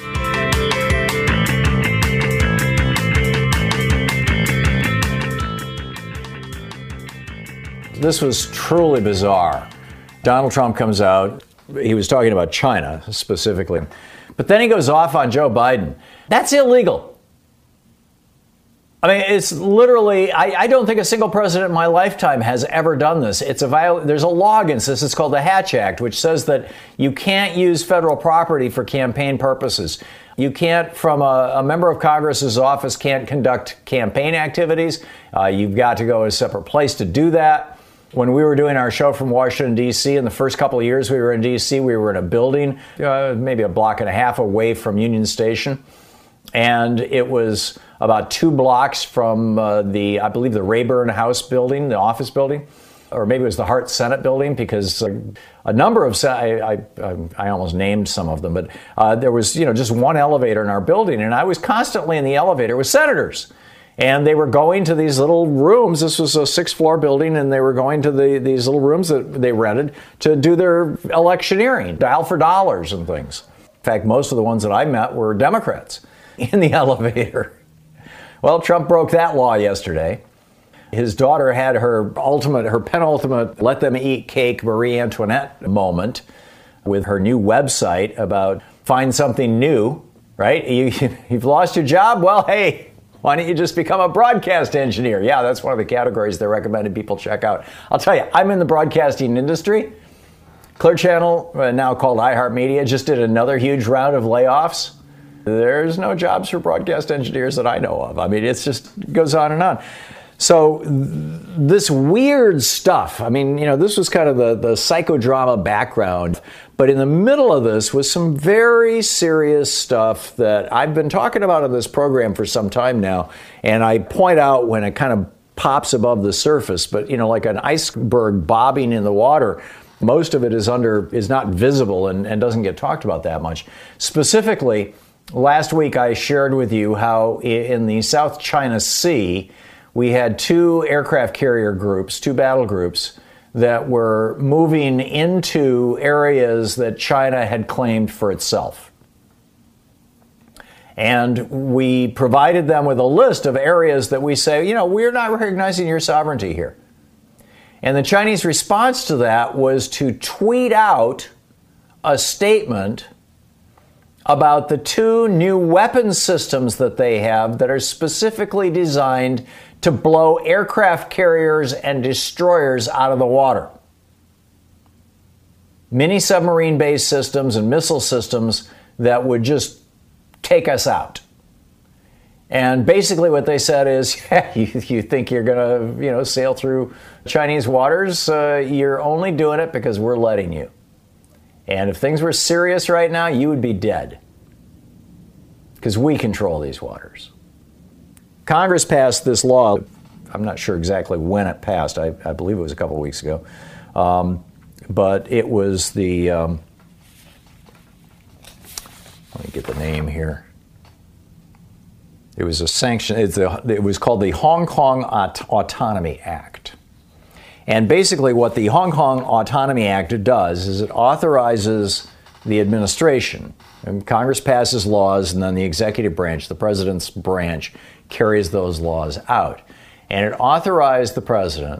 This was truly bizarre. Donald Trump comes out. He was talking about China specifically. But then he goes off on Joe Biden. That's illegal. I mean, it's literally, I don't think a single president in my lifetime has ever done this. There's a law against this. It's called the Hatch Act, which says that you can't use federal property for campaign purposes. You can't, from a member of Congress's office, can't conduct campaign activities. You've got to go to a separate place to do that. When we were doing our show from Washington, D.C., in the first couple of years we were in D.C., we were in a building maybe a block and a half away from Union Station. And it was about 2 blocks from I believe the Rayburn House building, the office building, or maybe it was the Hart Senate building, because a number of, I almost named some of them, but there was, just one elevator in our building, and I was constantly in the elevator with senators. And they were going to these little rooms. This was a 6th-floor building, and they were going to these little rooms that they rented to do their electioneering, dial for dollars and things. In fact, most of the ones that I met were Democrats in the elevator. Well, Trump broke that law yesterday. His daughter had her penultimate let them eat cake Marie Antoinette moment with her new website about find something new, right? You've lost your job? Well, hey, why don't you just become a broadcast engineer? Yeah, that's one of the categories they recommended people check out. I'll tell you, I'm in the broadcasting industry. Clear Channel, now called iHeartMedia, just did another huge round of layoffs. There's no jobs for broadcast engineers that I know of. I mean, it just goes on and on. So this weird stuff, I mean, this was kind of the psychodrama background. But in the middle of this was some very serious stuff that I've been talking about on this program for some time now. And I point out when it kind of pops above the surface. But, like an iceberg bobbing in the water, most of it is not visible and doesn't get talked about that much. Specifically, last week I shared with you how in the South China Sea, we had 2 aircraft carrier groups, 2 battle groups, that were moving into areas that China had claimed for itself. And we provided them with a list of areas that we say, we're not recognizing your sovereignty here. And the Chinese response to that was to tweet out a statement about the 2 new weapons systems that they have that are specifically designed to blow aircraft carriers and destroyers out of the water. Mini submarine-based systems and missile systems that would just take us out. And basically what they said is, you think you're going to, sail through Chinese waters? You're only doing it because we're letting you. And if things were serious right now, you would be dead. Because we control these waters. Congress passed this law. I'm not sure exactly when it passed. I believe it was a couple of weeks ago. But it was the, let me get the name here. It was a sanction. It was called the Hong Kong Autonomy Act. And basically what the Hong Kong Autonomy Act does is it authorizes the administration. And Congress passes laws, and then the executive branch, the president's branch, carries those laws out. And it authorized the president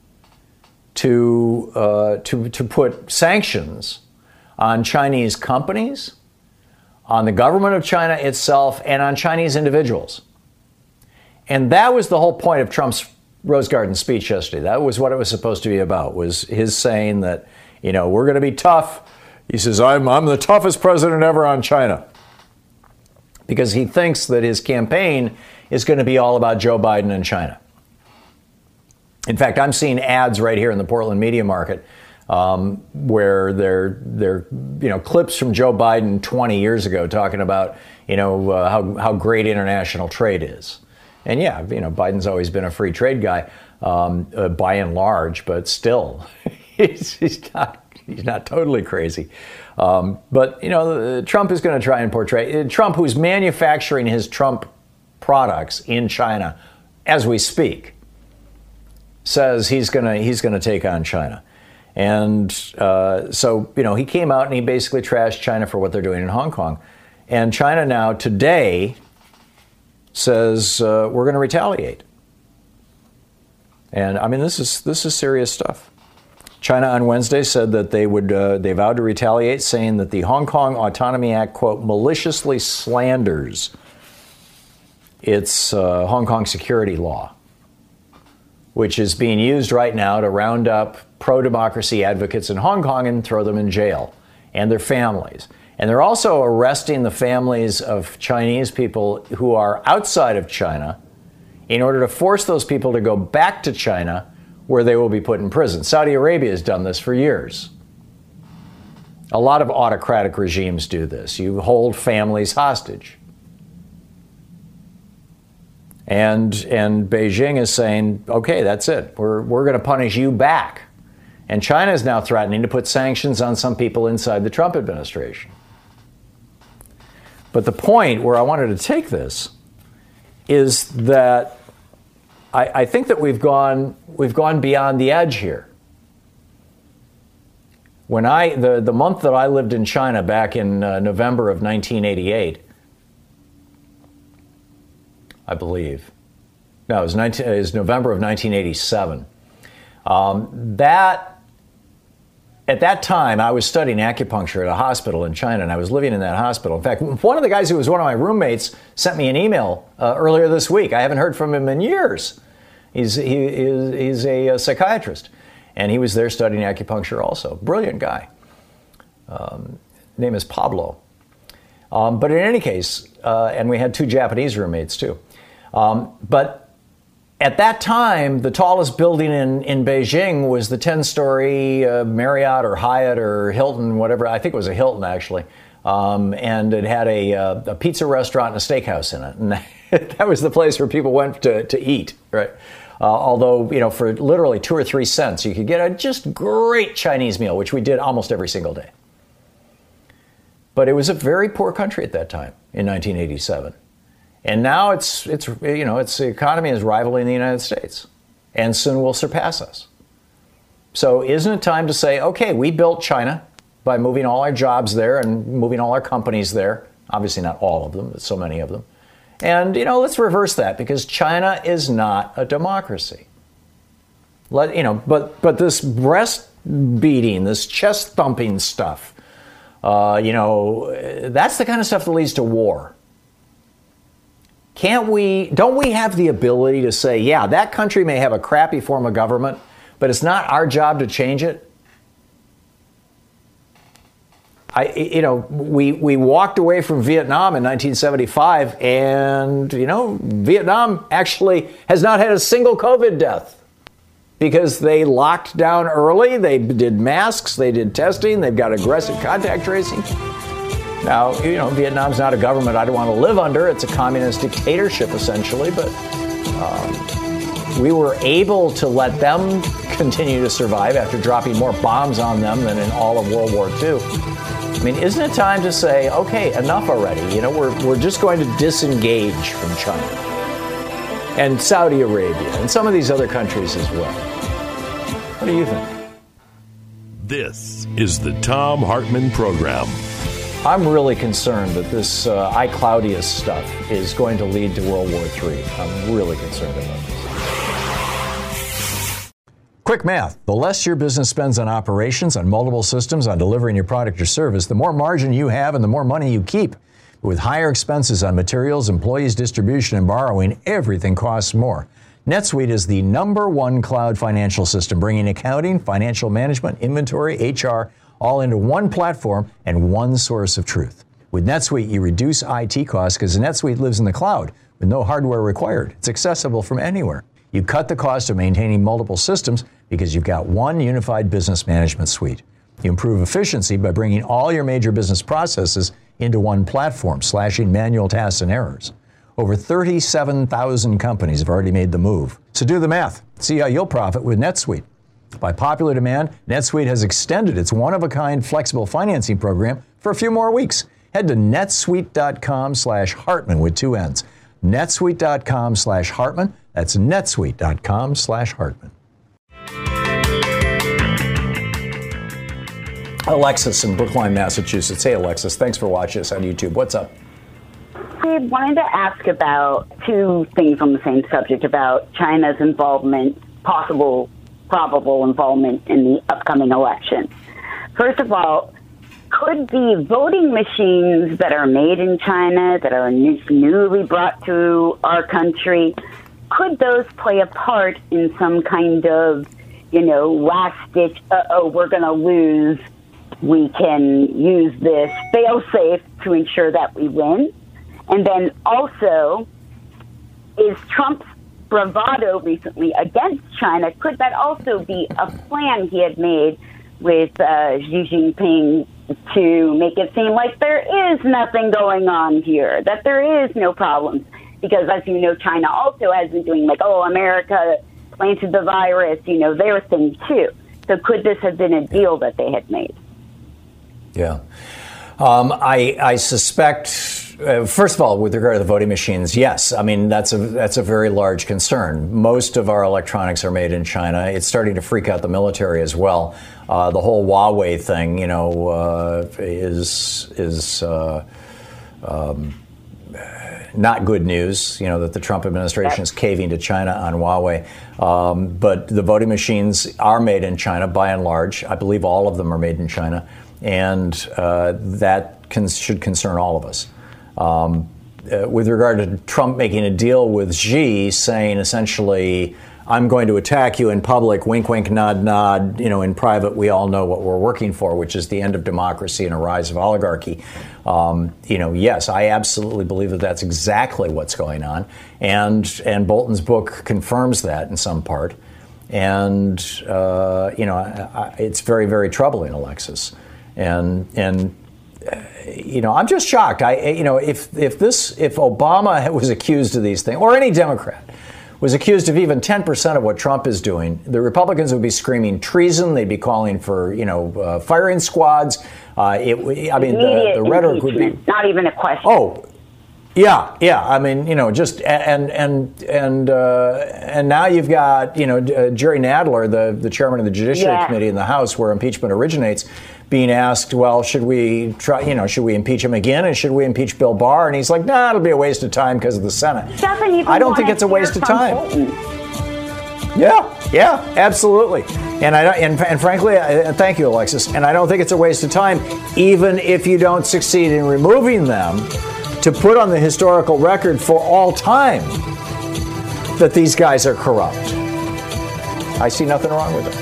to put sanctions on Chinese companies, on the government of China itself, and on Chinese individuals. And that was the whole point of Trump's Rose Garden speech yesterday. That was what it was supposed to be about, was his saying that, we're going to be tough. He says, I'm the toughest president ever on China. Because he thinks that his campaign is going to be all about Joe Biden and China. In fact, I'm seeing ads right here in the Portland media market where they're clips from Joe Biden 20 years ago talking about, how great international trade is. And yeah, Biden's always been a free trade guy by and large, but still, he's not totally crazy. But, Trump is going to try and portray Trump, who's manufacturing his Trump products in China as we speak, says he's going to take on China. And so, he came out and he basically trashed China for what they're doing in Hong Kong. And China now today says we're going to retaliate. And I mean, this is serious stuff. China on Wednesday said that they vowed to retaliate, saying that the Hong Kong Autonomy Act, quote, maliciously slanders its Hong Kong security law, which is being used right now to round up pro-democracy advocates in Hong Kong and throw them in jail and their families. And they're also arresting the families of Chinese people who are outside of China in order to force those people to go back to China, where they will be put in prison. Saudi Arabia has done this for years. A lot of autocratic regimes do this. You hold families hostage. And Beijing is saying, okay, that's it. We're going to punish you back. And China is now threatening to put sanctions on some people inside the Trump administration. But the point where I wanted to take this is that I think that we've gone beyond the edge here. When the month that I lived in China back in November of 1988, I believe. No, it was November of 1987. At that time, I was studying acupuncture at a hospital in China, and I was living in that hospital. In fact, one of the guys who was one of my roommates sent me an email earlier this week. I haven't heard from him in years. He's a psychiatrist, and he was there studying acupuncture also. Brilliant guy. Name is Pablo. But in any case, and we had 2 Japanese roommates too. But at that time, the tallest building in Beijing was the 10-story Marriott or Hyatt or Hilton, whatever. I think it was a Hilton, actually. And it had a pizza restaurant and a steakhouse in it. And that was the place where people went to eat, right? Although, for literally 2 or 3 cents, you could get a just great Chinese meal, which we did almost every single day. But it was a very poor country at that time in 1987. And now its economy is rivaling the United States, and soon will surpass us. So isn't it time to say, okay, we built China by moving all our jobs there and moving all our companies there? Obviously not all of them, but so many of them. And, let's reverse that, because China is not a democracy. But this breast beating, this chest thumping stuff, that's the kind of stuff that leads to war. Don't we have the ability to say, yeah, that country may have a crappy form of government, but it's not our job to change it? We walked away from Vietnam in 1975, and, Vietnam actually has not had a single COVID death because they locked down early, they did masks, they did testing, they've got aggressive contact tracing. Now, Vietnam's not a government I don't want to live under. It's a communist dictatorship, essentially, but we were able to let them continue to survive after dropping more bombs on them than in all of World War II. I mean, isn't it time to say, okay, enough already? We're just going to disengage from China and Saudi Arabia and some of these other countries as well. What do you think? This is the Thom Hartmann Program. I'm really concerned that this iCloudius stuff is going to lead to World War III. I'm really concerned about this. Quick math. The less your business spends on operations, on multiple systems, on delivering your product or service, the more margin you have and the more money you keep. With higher expenses on materials, employees, distribution, and borrowing, everything costs more. NetSuite is the #1 cloud financial system, bringing accounting, financial management, inventory, HR, all into one platform and one source of truth. With NetSuite, you reduce IT costs because NetSuite lives in the cloud with no hardware required. It's accessible from anywhere. You cut the cost of maintaining multiple systems because you've got one unified business management suite. You improve efficiency by bringing all your major business processes into one platform, slashing manual tasks and errors. Over 37,000 companies have already made the move. So do the math. See how you'll profit with NetSuite. By popular demand, NetSuite has extended its one-of-a-kind flexible financing program for a few more weeks. Head to netsuite.com/Hartmann with 2 N's. netsuite.com/Hartmann. That's netsuite.com/Hartmann. Alexis in Brookline, Massachusetts. Hey, Alexis, thanks for watching us on YouTube. What's up? I wanted to ask about two things on the same subject, about China's involvement, probable involvement in the upcoming election. First of all, could the voting machines that are made in China, that are newly brought to our country, could those play a part in some kind of, last-ditch, we're going to lose, we can use this fail-safe to ensure that we win? And then also, is Trump's bravado recently against China, could that also be a plan he had made with Xi Jinping to make it seem like there is nothing going on here, that there is no problems? Because, as you know, China also has been doing America planted the virus, their thing too. So could this have been a deal that they had made? Yeah. I suspect, first of all, with regard to the voting machines, yes. I mean, that's a very large concern. Most of our electronics are made in China. It's starting to freak out the military as well. The whole Huawei thing, is not good news, that the Trump administration is caving to China on Huawei. But the voting machines are made in China by and large. I believe all of them are made in China. And that should concern all of us. With regard to Trump making a deal with Xi, saying essentially, I'm going to attack you in public, wink, wink, nod, nod, in private, we all know what we're working for, which is the end of democracy and a rise of oligarchy. Yes, I absolutely believe that that's exactly what's going on. And Bolton's book confirms that in some part. And, it's very, very troubling, Alexis. And I'm just shocked. If Obama was accused of these things, or any Democrat was accused of even 10% of what Trump is doing, the Republicans would be screaming treason. They'd be calling for, firing squads. The rhetoric would be not even a question. Oh, yeah. I mean, just and now you've got Jerry Nadler, the chairman of the Judiciary Committee in the House, where impeachment originates, being asked, well, should we impeach him again, and should we impeach Bill Barr? And he's like, nah, it'll be a waste of time because of the Senate. I don't think it's a waste of time. Yeah, absolutely. And frankly, thank you, Alexis. And I don't think it's a waste of time, even if you don't succeed in removing them, to put on the historical record for all time that these guys are corrupt. I see nothing wrong with it.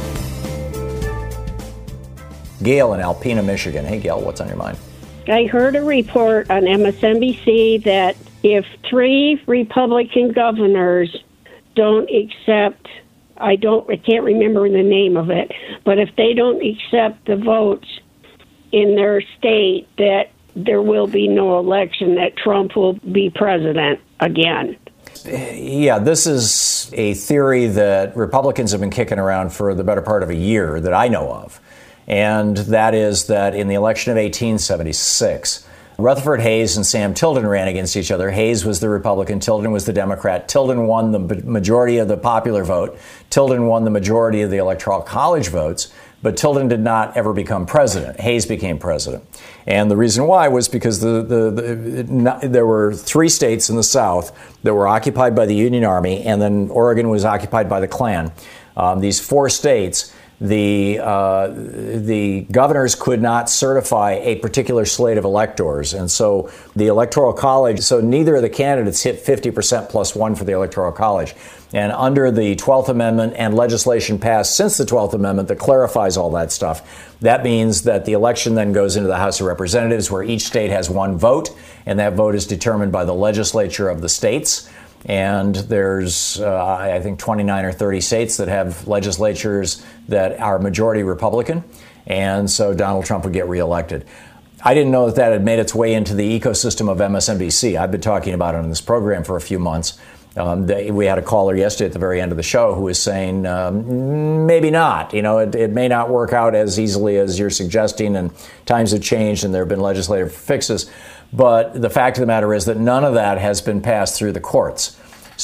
Gail in Alpena, Michigan. Hey, Gail, what's on your mind? I heard a report on MSNBC that if 3 Republican governors don't accept, I can't remember the name of it, but if they don't accept the votes in their state, that there will be no election, that Trump will be president again. Yeah, this is a theory that Republicans have been kicking around for the better part of a year that I know of. And that is that in the election of 1876, Rutherford Hayes and Sam Tilden ran against each other. Hayes was the Republican, Tilden was the Democrat. Tilden won the majority of the popular vote. Tilden won the majority of the Electoral College votes. But Tilden did not ever become president. Hayes became president. And the reason why was because there were 3 states in the South that were occupied by the Union Army, and then Oregon was occupied by the Klan. These 4 states, the governors could not certify a particular slate of electors. And so the Electoral College, so neither of the candidates hit 50% plus 1 for the Electoral College. And under the 12th Amendment and legislation passed since the 12th Amendment that clarifies all that stuff, that means that the election then goes into the House of Representatives, where each state has 1 vote, and that vote is determined by the legislature of the states. And there's, I think, 29 or 30 states that have legislatures that are majority Republican. And so Donald Trump would get reelected. I didn't know that had made its way into the ecosystem of MSNBC. I've been talking about it on this program for a few months. We had a caller yesterday at the very end of the show who was saying, maybe not. It may not work out as easily as you're suggesting, and times have changed and there have been legislative fixes. But the fact of the matter is that none of that has been passed through the courts.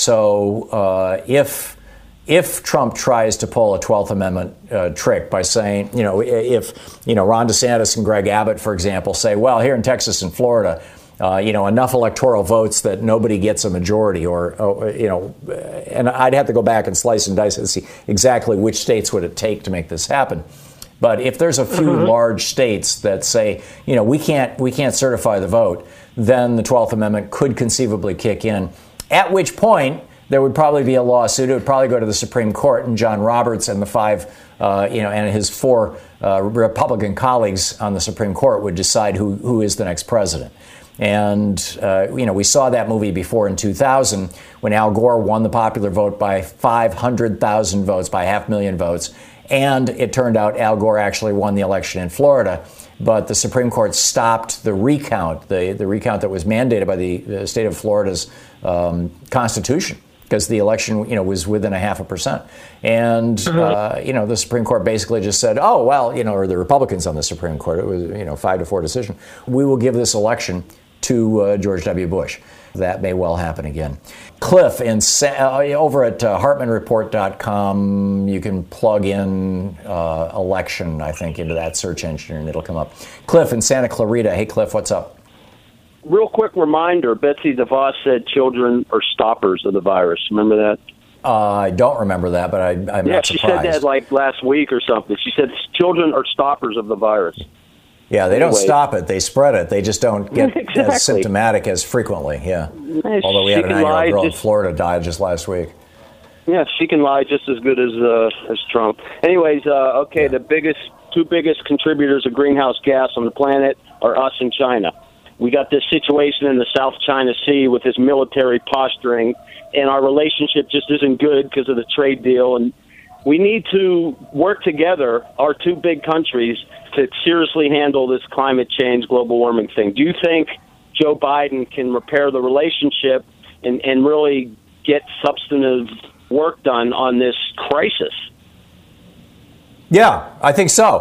So if Trump tries to pull a 12th Amendment trick by saying, if Ron DeSantis and Greg Abbott, for example, say, well, here in Texas and Florida, enough electoral votes that nobody gets a majority, and I'd have to go back and slice and dice and see exactly which states would it take to make this happen. But if there's a few large states that say, we can't certify the vote, then the 12th Amendment could conceivably kick in, at which point there would probably be a lawsuit. It would probably go to the Supreme Court, and John Roberts and the and his 4 Republican colleagues on the Supreme Court would decide who is the next president. And, we saw that movie before in 2000 when Al Gore won the popular vote by 500,000 votes, by 500,000 votes. And it turned out Al Gore actually won the election in Florida. But the Supreme Court stopped the recount, the recount that was mandated by the state of Florida's Constitution, because the election, was within 0.5%. And, the Supreme Court basically just said, oh, well, or the Republicans on the Supreme Court, it was, 5-4 decision. We will give this election to George W. Bush. That may well happen again. Cliff, over at HartmanReport.com, you can plug in election, I think, into that search engine, and it'll come up. Cliff in Santa Clarita. Hey, Cliff, what's up? Real quick reminder, Betsy DeVos said children are stoppers of the virus. Remember that? I don't remember that, but I'm not surprised. Yeah, she said that like last week or something. She said children are stoppers of the virus. Yeah, they don't stop it. They spread it. They just don't get as symptomatic as frequently, yeah. Although we had a 9-year-old girl in Florida died just last week. Yeah, she can lie just as good as Trump. Anyways, the two biggest contributors of greenhouse gas on the planet are us and China. We got this situation in the South China Sea with this military posturing, and our relationship just isn't good because of the trade deal. And we need to work together, our two big countries, to seriously handle this climate change, global warming thing. Do you think Joe Biden can repair the relationship and really get substantive work done on this crisis? Yeah, I think so.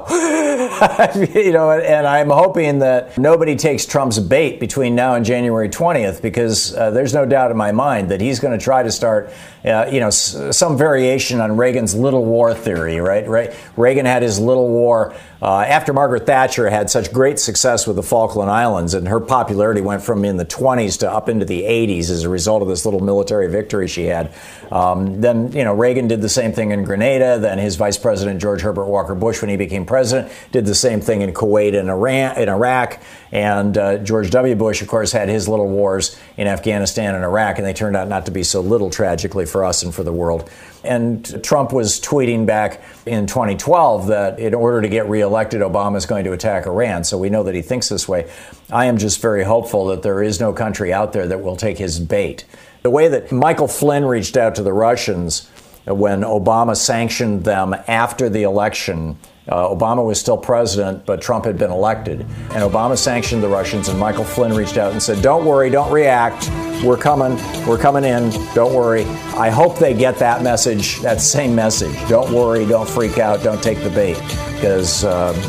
And I'm hoping that nobody takes Trump's bait between now and January 20th, because there's no doubt in my mind that he's going to try to start, some variation on Reagan's little war theory, right? Reagan had his little war after Margaret Thatcher had such great success with the Falkland Islands, and her popularity went from in the 20s to up into the 80s as a result of this little military victory she had. Then, Reagan did the same thing in Grenada. Then his vice president, George Herbert Walker Bush, when he became president, did the same thing in Kuwait and Iraq. And George W. Bush, of course, had his little wars in Afghanistan and Iraq, and they turned out not to be so little, tragically, for us and for the world. And Trump was tweeting back in 2012 that in order to get reelected, Obama is going to attack Iran. So we know that he thinks this way. I am just very hopeful that there is no country out there that will take his bait. The way that Michael Flynn reached out to the Russians when Obama sanctioned them after the election. Obama was still president, but Trump had been elected. And Obama sanctioned the Russians, and Michael Flynn reached out and said, don't worry, don't react. We're coming in. Don't worry. I hope they get that message, that same message. Don't worry, don't freak out, don't take the bait. Because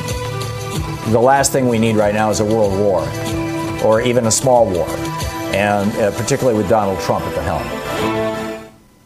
the last thing we need right now is a world war, or even a small war, and particularly with Donald Trump at the helm.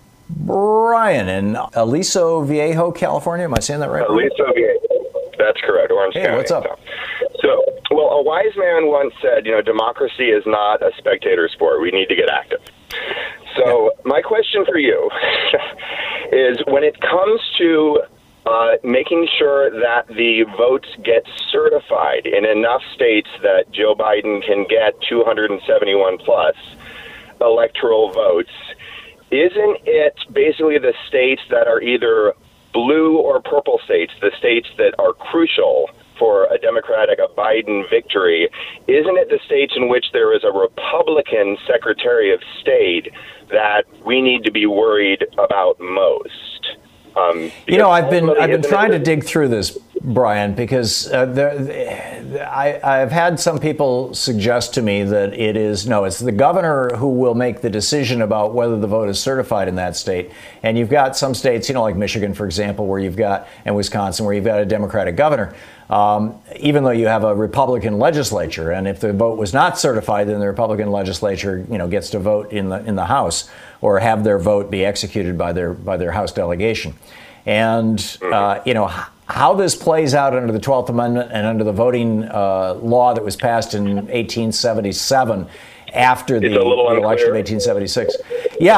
Brian in Aliso Viejo, California. Am I saying that right? Aliso Viejo. That's correct. Orange County. Hey, what's up? So, a wise man once said, democracy is not a spectator sport. We need to get active. So, my question for you is, when it comes to making sure that the votes get certified in enough states that Joe Biden can get 271 plus electoral votes, isn't it basically the states that are either blue or purple states, the states that are crucial for a Biden victory, isn't it the states in which there is a Republican Secretary of State that we need to be worried about most? I've been trying to dig through this, Brian, because I've had some people suggest to me that it's the governor who will make the decision about whether the vote is certified in that state. And you've got some states, like Michigan, for example, and Wisconsin, where you've got a Democratic governor, even though you have a Republican legislature. And if the vote was not certified, then the Republican legislature, gets to vote in the House or have their vote be executed by their House delegation. And, how this plays out under the 12th Amendment and under the voting law that was passed in 1877 after the election of 1876. Yeah,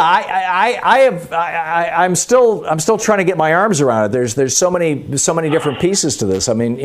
I'm still trying to get my arms around it. There's so many different pieces to this. I mean,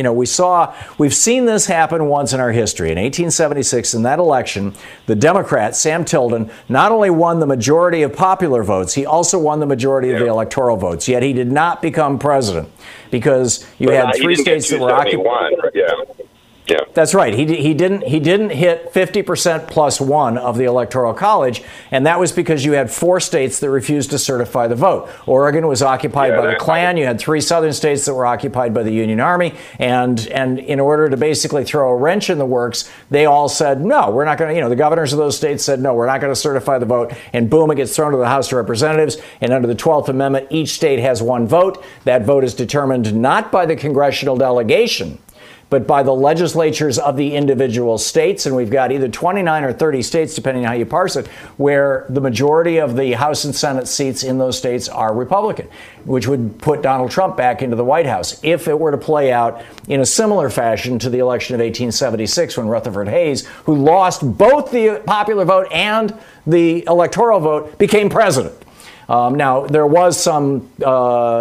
we've seen this happen once in our history. In 1876, in that election, the Democrat, Sam Tilden, not only won the majority of popular votes, he also won the majority of the electoral votes, yet he did not become president because you had three states that were occupied. Yeah. That's right. He didn't hit 50% plus one of the Electoral College, and that was because you had 4 states that refused to certify the vote. Oregon was occupied by the Klan. You had 3 southern states that were occupied by the Union Army, and in order to basically throw a wrench in the works, they all said, no, we're not going to, the governors of those states said, no, we're not going to certify the vote, and boom, it gets thrown to the House of Representatives, and under the 12th Amendment, each state has one vote. That vote is determined not by the congressional delegation, but by the legislatures of the individual states. And we've got either 29 or 30 states, depending on how you parse it, where the majority of the House and Senate seats in those states are Republican, which would put Donald Trump back into the White House if it were to play out in a similar fashion to the election of 1876 when Rutherford Hayes, who lost both the popular vote and the electoral vote, became president. Now, there was some there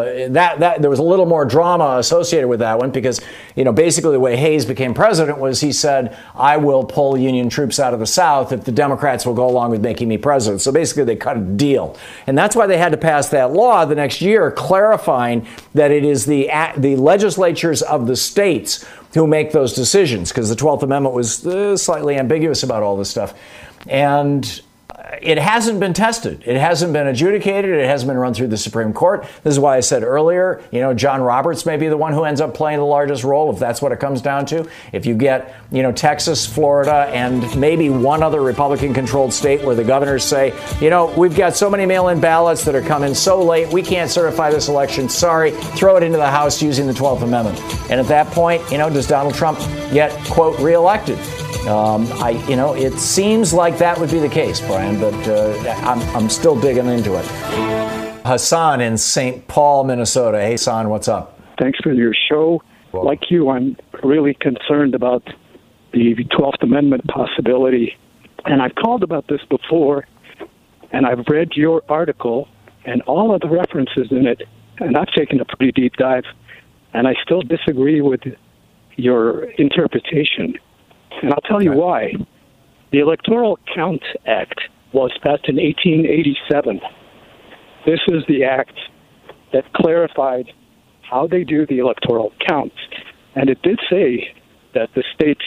was a little more drama associated with that one because, basically the way Hayes became president was he said, I will pull Union troops out of the South if the Democrats will go along with making me president. So basically they cut a deal. And that's why they had to pass that law the next year clarifying that it is the legislatures of the states who make those decisions, because the 12th Amendment was slightly ambiguous about all this stuff. And it hasn't been tested. It hasn't been adjudicated. It hasn't been run through the Supreme Court. This is why I said earlier, John Roberts may be the one who ends up playing the largest role if that's what it comes down to. If you get, Texas, Florida, and maybe one other Republican-controlled state where the governors say, we've got so many mail-in ballots that are coming so late, we can't certify this election. Sorry, throw it into the House using the 12th Amendment. And at that point, does Donald Trump get, quote, reelected? It seems like that would be the case, Brian, but I'm still digging into it. Hassan in St. Paul, Minnesota. Hey, Hassan, what's up? Thanks for your show. Well, like you, I'm really concerned about the 12th Amendment possibility. And I've called about this before, and I've read your article and all of the references in it, and I've taken a pretty deep dive, and I still disagree with your interpretation. And I'll tell you why. The Electoral Count Act was passed in 1887. This is the act that clarified how they do the electoral counts. And it did say that the state's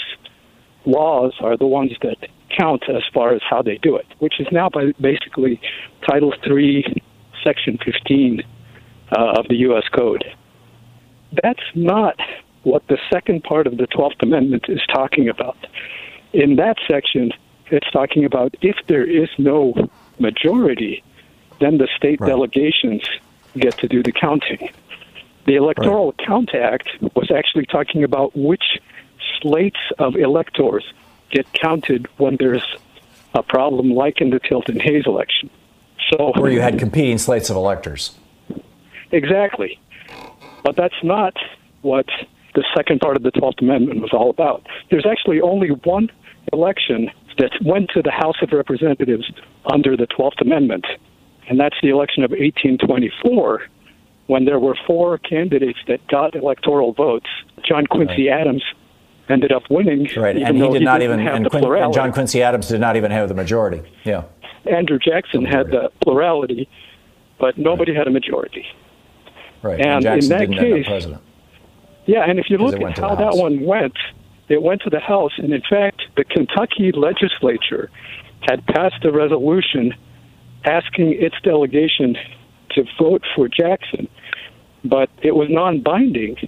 laws are the ones that count as far as how they do it, which is now basically Title III, Section 15 of the U.S. Code. That's not what the second part of the 12th Amendment is talking about. In that section, it's talking about if there is no majority, then the state delegations get to do the counting. The Electoral Count Act was actually talking about which slates of electors get counted when there's a problem like in the Tilden Hayes election. So where you had competing slates of electors. Exactly. But that's not what the second part of the 12th Amendment was all about. There's actually only one election that went to the House of Representatives under the 12th Amendment, and that's the election of 1824, when there were 4 candidates that got electoral votes. John Quincy Adams ended up winning. Right, and he did not even, and John Quincy Adams did not even have the majority. Yeah. Andrew Jackson had the plurality, but nobody had a majority. Right, and Jackson in that didn't case, end up president. Yeah, and if you look at how that one went, it went to the House, and in fact, the Kentucky legislature had passed a resolution asking its delegation to vote for Jackson, but it was non-binding,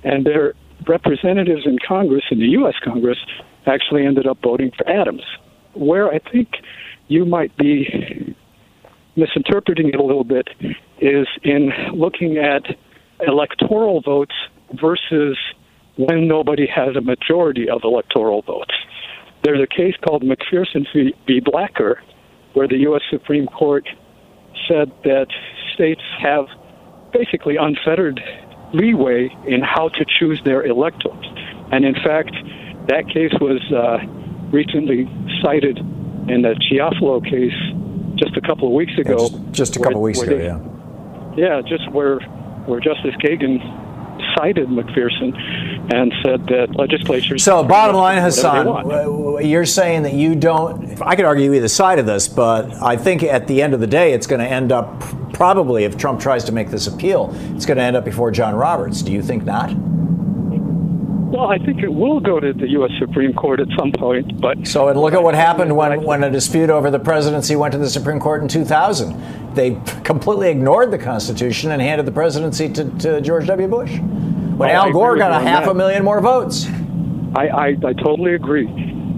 and their representatives in Congress, in the U.S. Congress, actually ended up voting for Adams. Where I think you might be misinterpreting it a little bit is in looking at electoral votes versus when nobody has a majority of electoral votes. There's a case called McPherson v. Blacker, where the U.S. Supreme Court said that states have basically unfettered leeway in how to choose their electors. And in fact, that case was recently cited in the Chiafalo case just a couple of weeks ago. Just a couple of weeks ago, yeah. Yeah, just where Justice Kagan cited McPherson and said that legislatures... So bottom line, Hassan, you're saying that you don't... I could argue either side of this, but I think at the end of the day, it's going to end up, probably if Trump tries to make this appeal, it's going to end up before John Roberts. Do you think not? Well, I think it will go to the U.S. Supreme Court at some point, but... So, and look at what happened when a dispute over the presidency went to the Supreme Court in 2000. They completely ignored the Constitution and handed the presidency to George W. Bush. When Al Gore got 500,000 more votes. I totally agree.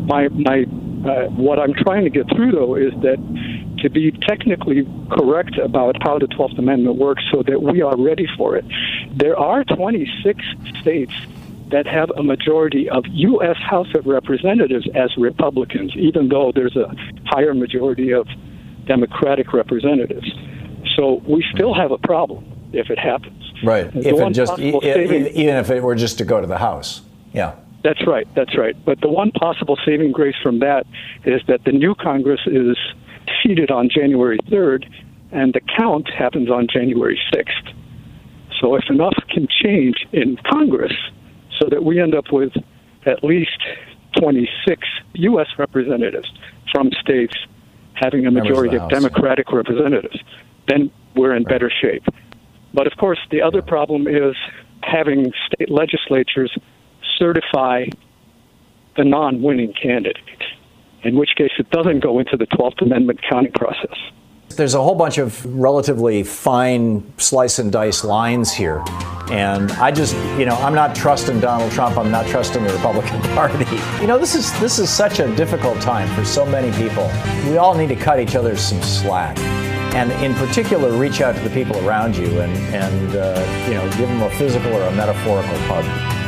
What I'm trying to get through, though, is that to be technically correct about how the 12th Amendment works so that we are ready for it, there are 26 states that have a majority of U.S. House of Representatives as Republicans, even though there's a higher majority of Democratic representatives. So we still have a problem if it happens. Right. Even if it were just to go to the House. Yeah. That's right. But the one possible saving grace from that is that the new Congress is seated on January 3rd, and the count happens on January 6th. So if enough can change in Congress so that we end up with at least 26 U.S. representatives from states having a majority of Democratic representatives, then we're in better shape. But, of course, the other problem is having state legislatures certify the non-winning candidate, in which case it doesn't go into the 12th Amendment counting process. There's a whole bunch of relatively fine slice and dice lines here. And I just, I'm not trusting Donald Trump. I'm not trusting the Republican Party. This is such a difficult time for so many people. We all need to cut each other some slack. And in particular, reach out to the people around you and give them a physical or a metaphorical hug.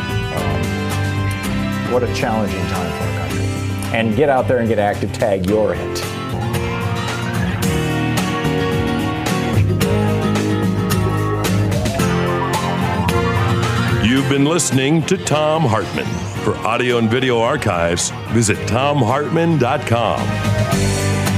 What a challenging time for our country. And get out there and get active. Tag your hint. You've been listening to Thom Hartmann. For audio and video archives, visit thomhartmann.com.